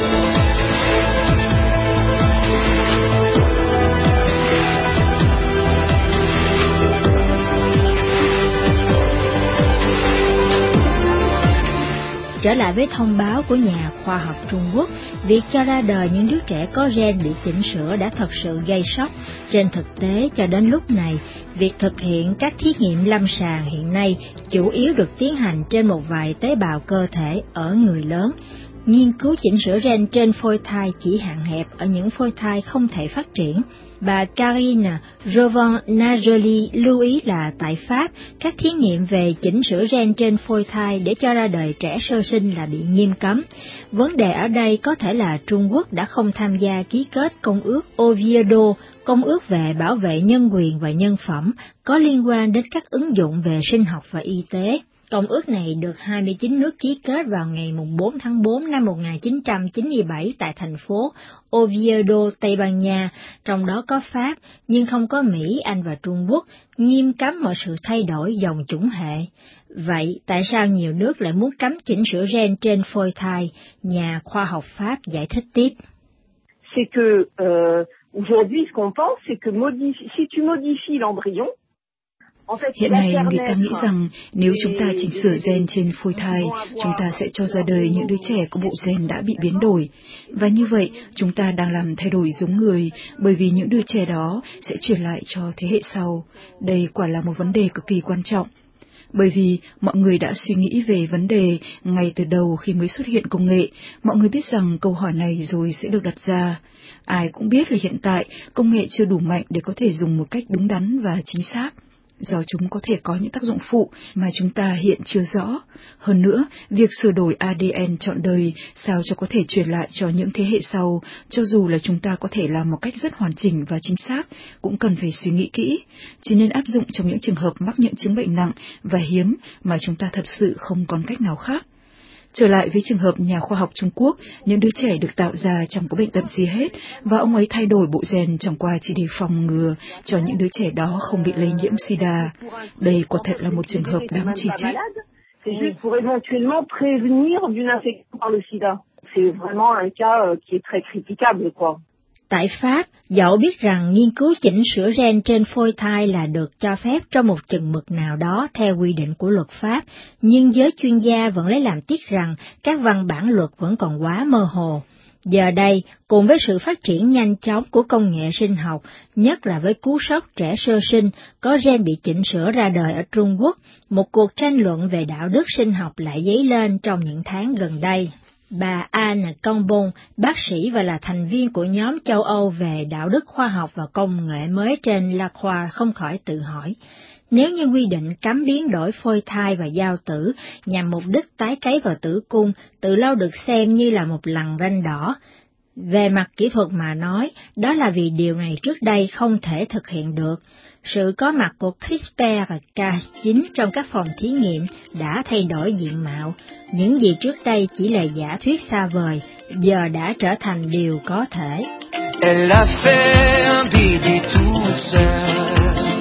Trở lại với thông báo của nhà khoa học Trung Quốc, việc cho ra đời những đứa trẻ có gen bị chỉnh sửa đã thật sự gây sốc. Trên thực tế, cho đến lúc này, việc thực hiện các thí nghiệm lâm sàng hiện nay chủ yếu được tiến hành trên một vài tế bào cơ thể ở người lớn. Nghiên cứu chỉnh sửa gen trên phôi thai chỉ hạn hẹp ở những phôi thai không thể phát triển. Bà Karine Rovana-Joly lưu ý là tại Pháp, các thí nghiệm về chỉnh sửa gen trên phôi thai để cho ra đời trẻ sơ sinh là bị nghiêm cấm. Vấn đề ở đây có thể là Trung Quốc đã không tham gia ký kết Công ước Oviedo, Công ước về bảo vệ nhân quyền và nhân phẩm, có liên quan đến các ứng dụng về sinh học và y tế. Công ước này được 29 nước ký kết vào ngày 4 tháng 4 năm 1997 tại thành phố Oviedo, Tây Ban Nha, trong đó có Pháp, nhưng không có Mỹ, Anh và Trung Quốc, nghiêm cấm mọi sự thay đổi dòng chủng hệ. Vậy, tại sao nhiều nước lại muốn cấm chỉnh sửa gen trên phôi thai? Nhà khoa học Pháp giải thích tiếp. C'est que, aujourd'hui, ce qu'on pense, c'est que si tu modifies l'embryon, hiện nay người ta nghĩ rằng nếu chúng ta chỉnh sửa gen trên phôi thai, chúng ta sẽ cho ra đời những đứa trẻ có bộ gen đã bị biến đổi. Và như vậy, chúng ta đang làm thay đổi giống người, bởi vì những đứa trẻ đó sẽ truyền lại cho thế hệ sau. Đây quả là một vấn đề cực kỳ quan trọng. Bởi vì mọi người đã suy nghĩ về vấn đề ngay từ đầu khi mới xuất hiện công nghệ, mọi người biết rằng câu hỏi này rồi sẽ được đặt ra. Ai cũng biết là hiện tại công nghệ chưa đủ mạnh để có thể dùng một cách đúng đắn và chính xác. do chúng có thể có những tác dụng phụ mà chúng ta hiện chưa rõ. Hơn nữa, việc sửa đổi ADN trọn đời sao cho có thể truyền lại cho những thế hệ sau, cho dù là chúng ta có thể làm một cách rất hoàn chỉnh và chính xác, cũng cần phải suy nghĩ kỹ, chỉ nên áp dụng trong những trường hợp mắc những chứng bệnh nặng và hiếm mà chúng ta thật sự không còn cách nào khác. Trở lại với trường hợp nhà khoa học Trung Quốc, những đứa trẻ được tạo ra chẳng có bệnh tật gì hết, và ông ấy thay đổi bộ gen chẳng qua chỉ để phòng ngừa cho những đứa trẻ đó không bị lây nhiễm SIDA. Đây quả thật là một trường hợp đáng chỉ trích. C'est juste pour éventuellement prévenir d'une infection par le sida. C'est vraiment un cas qui est très critiquable, quoi. Tại Pháp, dẫu biết rằng nghiên cứu chỉnh sửa gen trên phôi thai là được cho phép trong một chừng mực nào đó theo quy định của luật pháp, nhưng giới chuyên gia vẫn lấy làm tiếc rằng các văn bản luật vẫn còn quá mơ hồ. Giờ đây, cùng với sự phát triển nhanh chóng của công nghệ sinh học, nhất là với cú sốc trẻ sơ sinh có gen bị chỉnh sửa ra đời ở Trung Quốc, một cuộc tranh luận về đạo đức sinh học lại dấy lên trong những tháng gần đây. Bà Anne Conbon, bác sĩ và là thành viên của nhóm châu Âu về đạo đức khoa học và công nghệ mới trên La Croix không khỏi tự hỏi, nếu như quy định cấm biến đổi phôi thai và giao tử nhằm mục đích tái cấy vào tử cung từ lâu được xem như là một lằn ranh đỏ. Về mặt kỹ thuật mà nói, đó là vì điều này trước đây không thể thực hiện được. Sự có mặt của CRISPR và Cas9 trong các phòng thí nghiệm đã thay đổi diện mạo. Những gì trước đây chỉ là giả thuyết xa vời, giờ đã trở thành điều có thể. Elle a fait un bébé toute seule.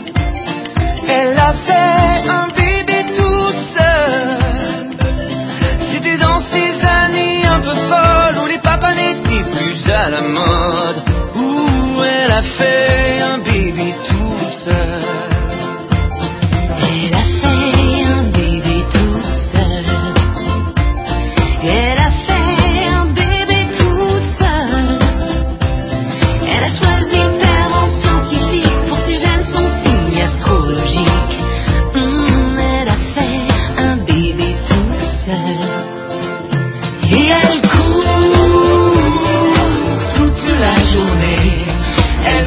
Elle a fait un bébé toute seule. C'était dans ces années un peu folles où les papas n'étaient plus à la mode. Où elle a fait un bébé toute seule. Elle a fait un bébé toute seule. Elle a fait un bébé toute seule. Elle a choisi le terme scientifique pour ses gènes, son signe astrologique. Elle a fait un bébé toute seule. Et elle court toute la journée. Elle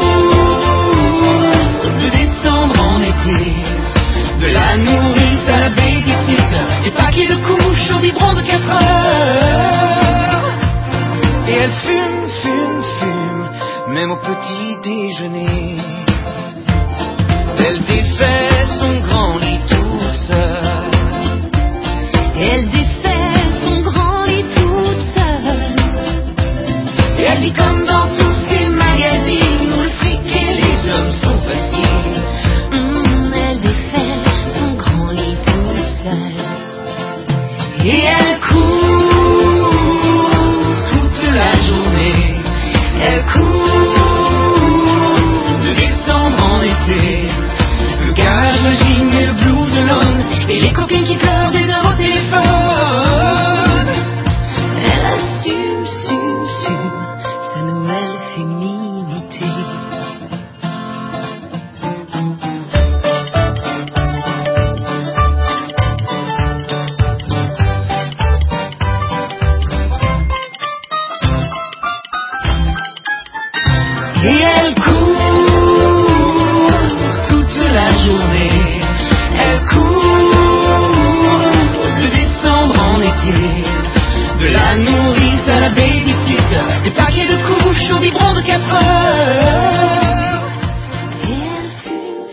court de décembre en été. De la nourrice à la babysitter, des paquets de couches au biberon de 4 heures. Et elle fume, fume, fume, même au petit déjeuner. Elle défait son grand lit toute seule. Elle défait son grand lit toute seule. Et elle vit comme dans tous ces magazines où le fric et les hommes sont faciles. Elle défait son grand lit toute seule. Et elle court toute la journée. Elle court de décembre en été. Le garage, le jean et le blues de l'homme. Et les copines qui pleurent des heures au téléphone. Elle assume sa nouvelle féminité. Et elle court toute la journée. Elle court de décembre en été. De la nourrice à la babysitter, des paquets de couches au biberon de 4 heures. Et elle fume.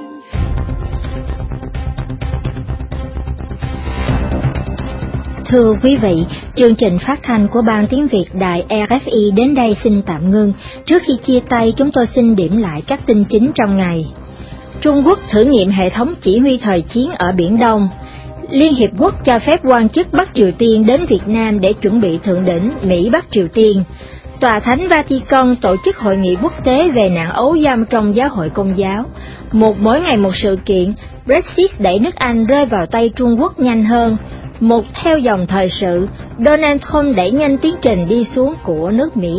Thưa quý vị, chương trình phát thanh của Ban Tiếng Việt Đài RFI đến đây xin tạm ngưng. Trước khi chia tay, chúng tôi xin điểm lại các tin chính trong ngày. Trung Quốc thử nghiệm hệ thống chỉ huy thời chiến ở Biển Đông. Liên Hiệp Quốc cho phép quan chức Bắc Triều Tiên đến Việt Nam để chuẩn bị thượng đỉnh Mỹ-Bắc Triều Tiên. Tòa Thánh Vatican tổ chức hội nghị quốc tế về nạn ấu dâm trong giáo hội Công giáo. Mỗi ngày một sự kiện, Brexit đẩy nước Anh rơi vào tay Trung Quốc nhanh hơn. Một theo dòng thời sự, Donald Trump đẩy nhanh tiến trình đi xuống của nước Mỹ.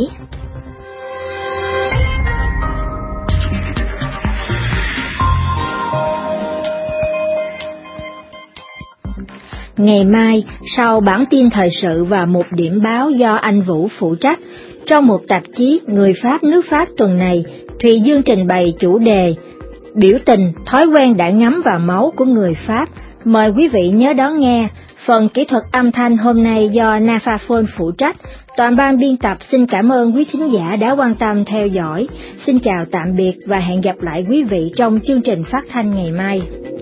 Ngày mai, sau bản tin thời sự và một điểm báo do anh Vũ phụ trách, trong một tạp chí Người Pháp nước Pháp tuần này, Thùy Dương trình bày chủ đề Biểu tình, thói quen đã ngấm vào máu của người Pháp. Mời quý vị nhớ đón nghe. Phần kỹ thuật âm thanh hôm nay do Nafaphone phụ trách. Toàn ban biên tập xin cảm ơn quý thính giả đã quan tâm theo dõi. Xin chào tạm biệt và hẹn gặp lại quý vị trong chương trình phát thanh ngày mai.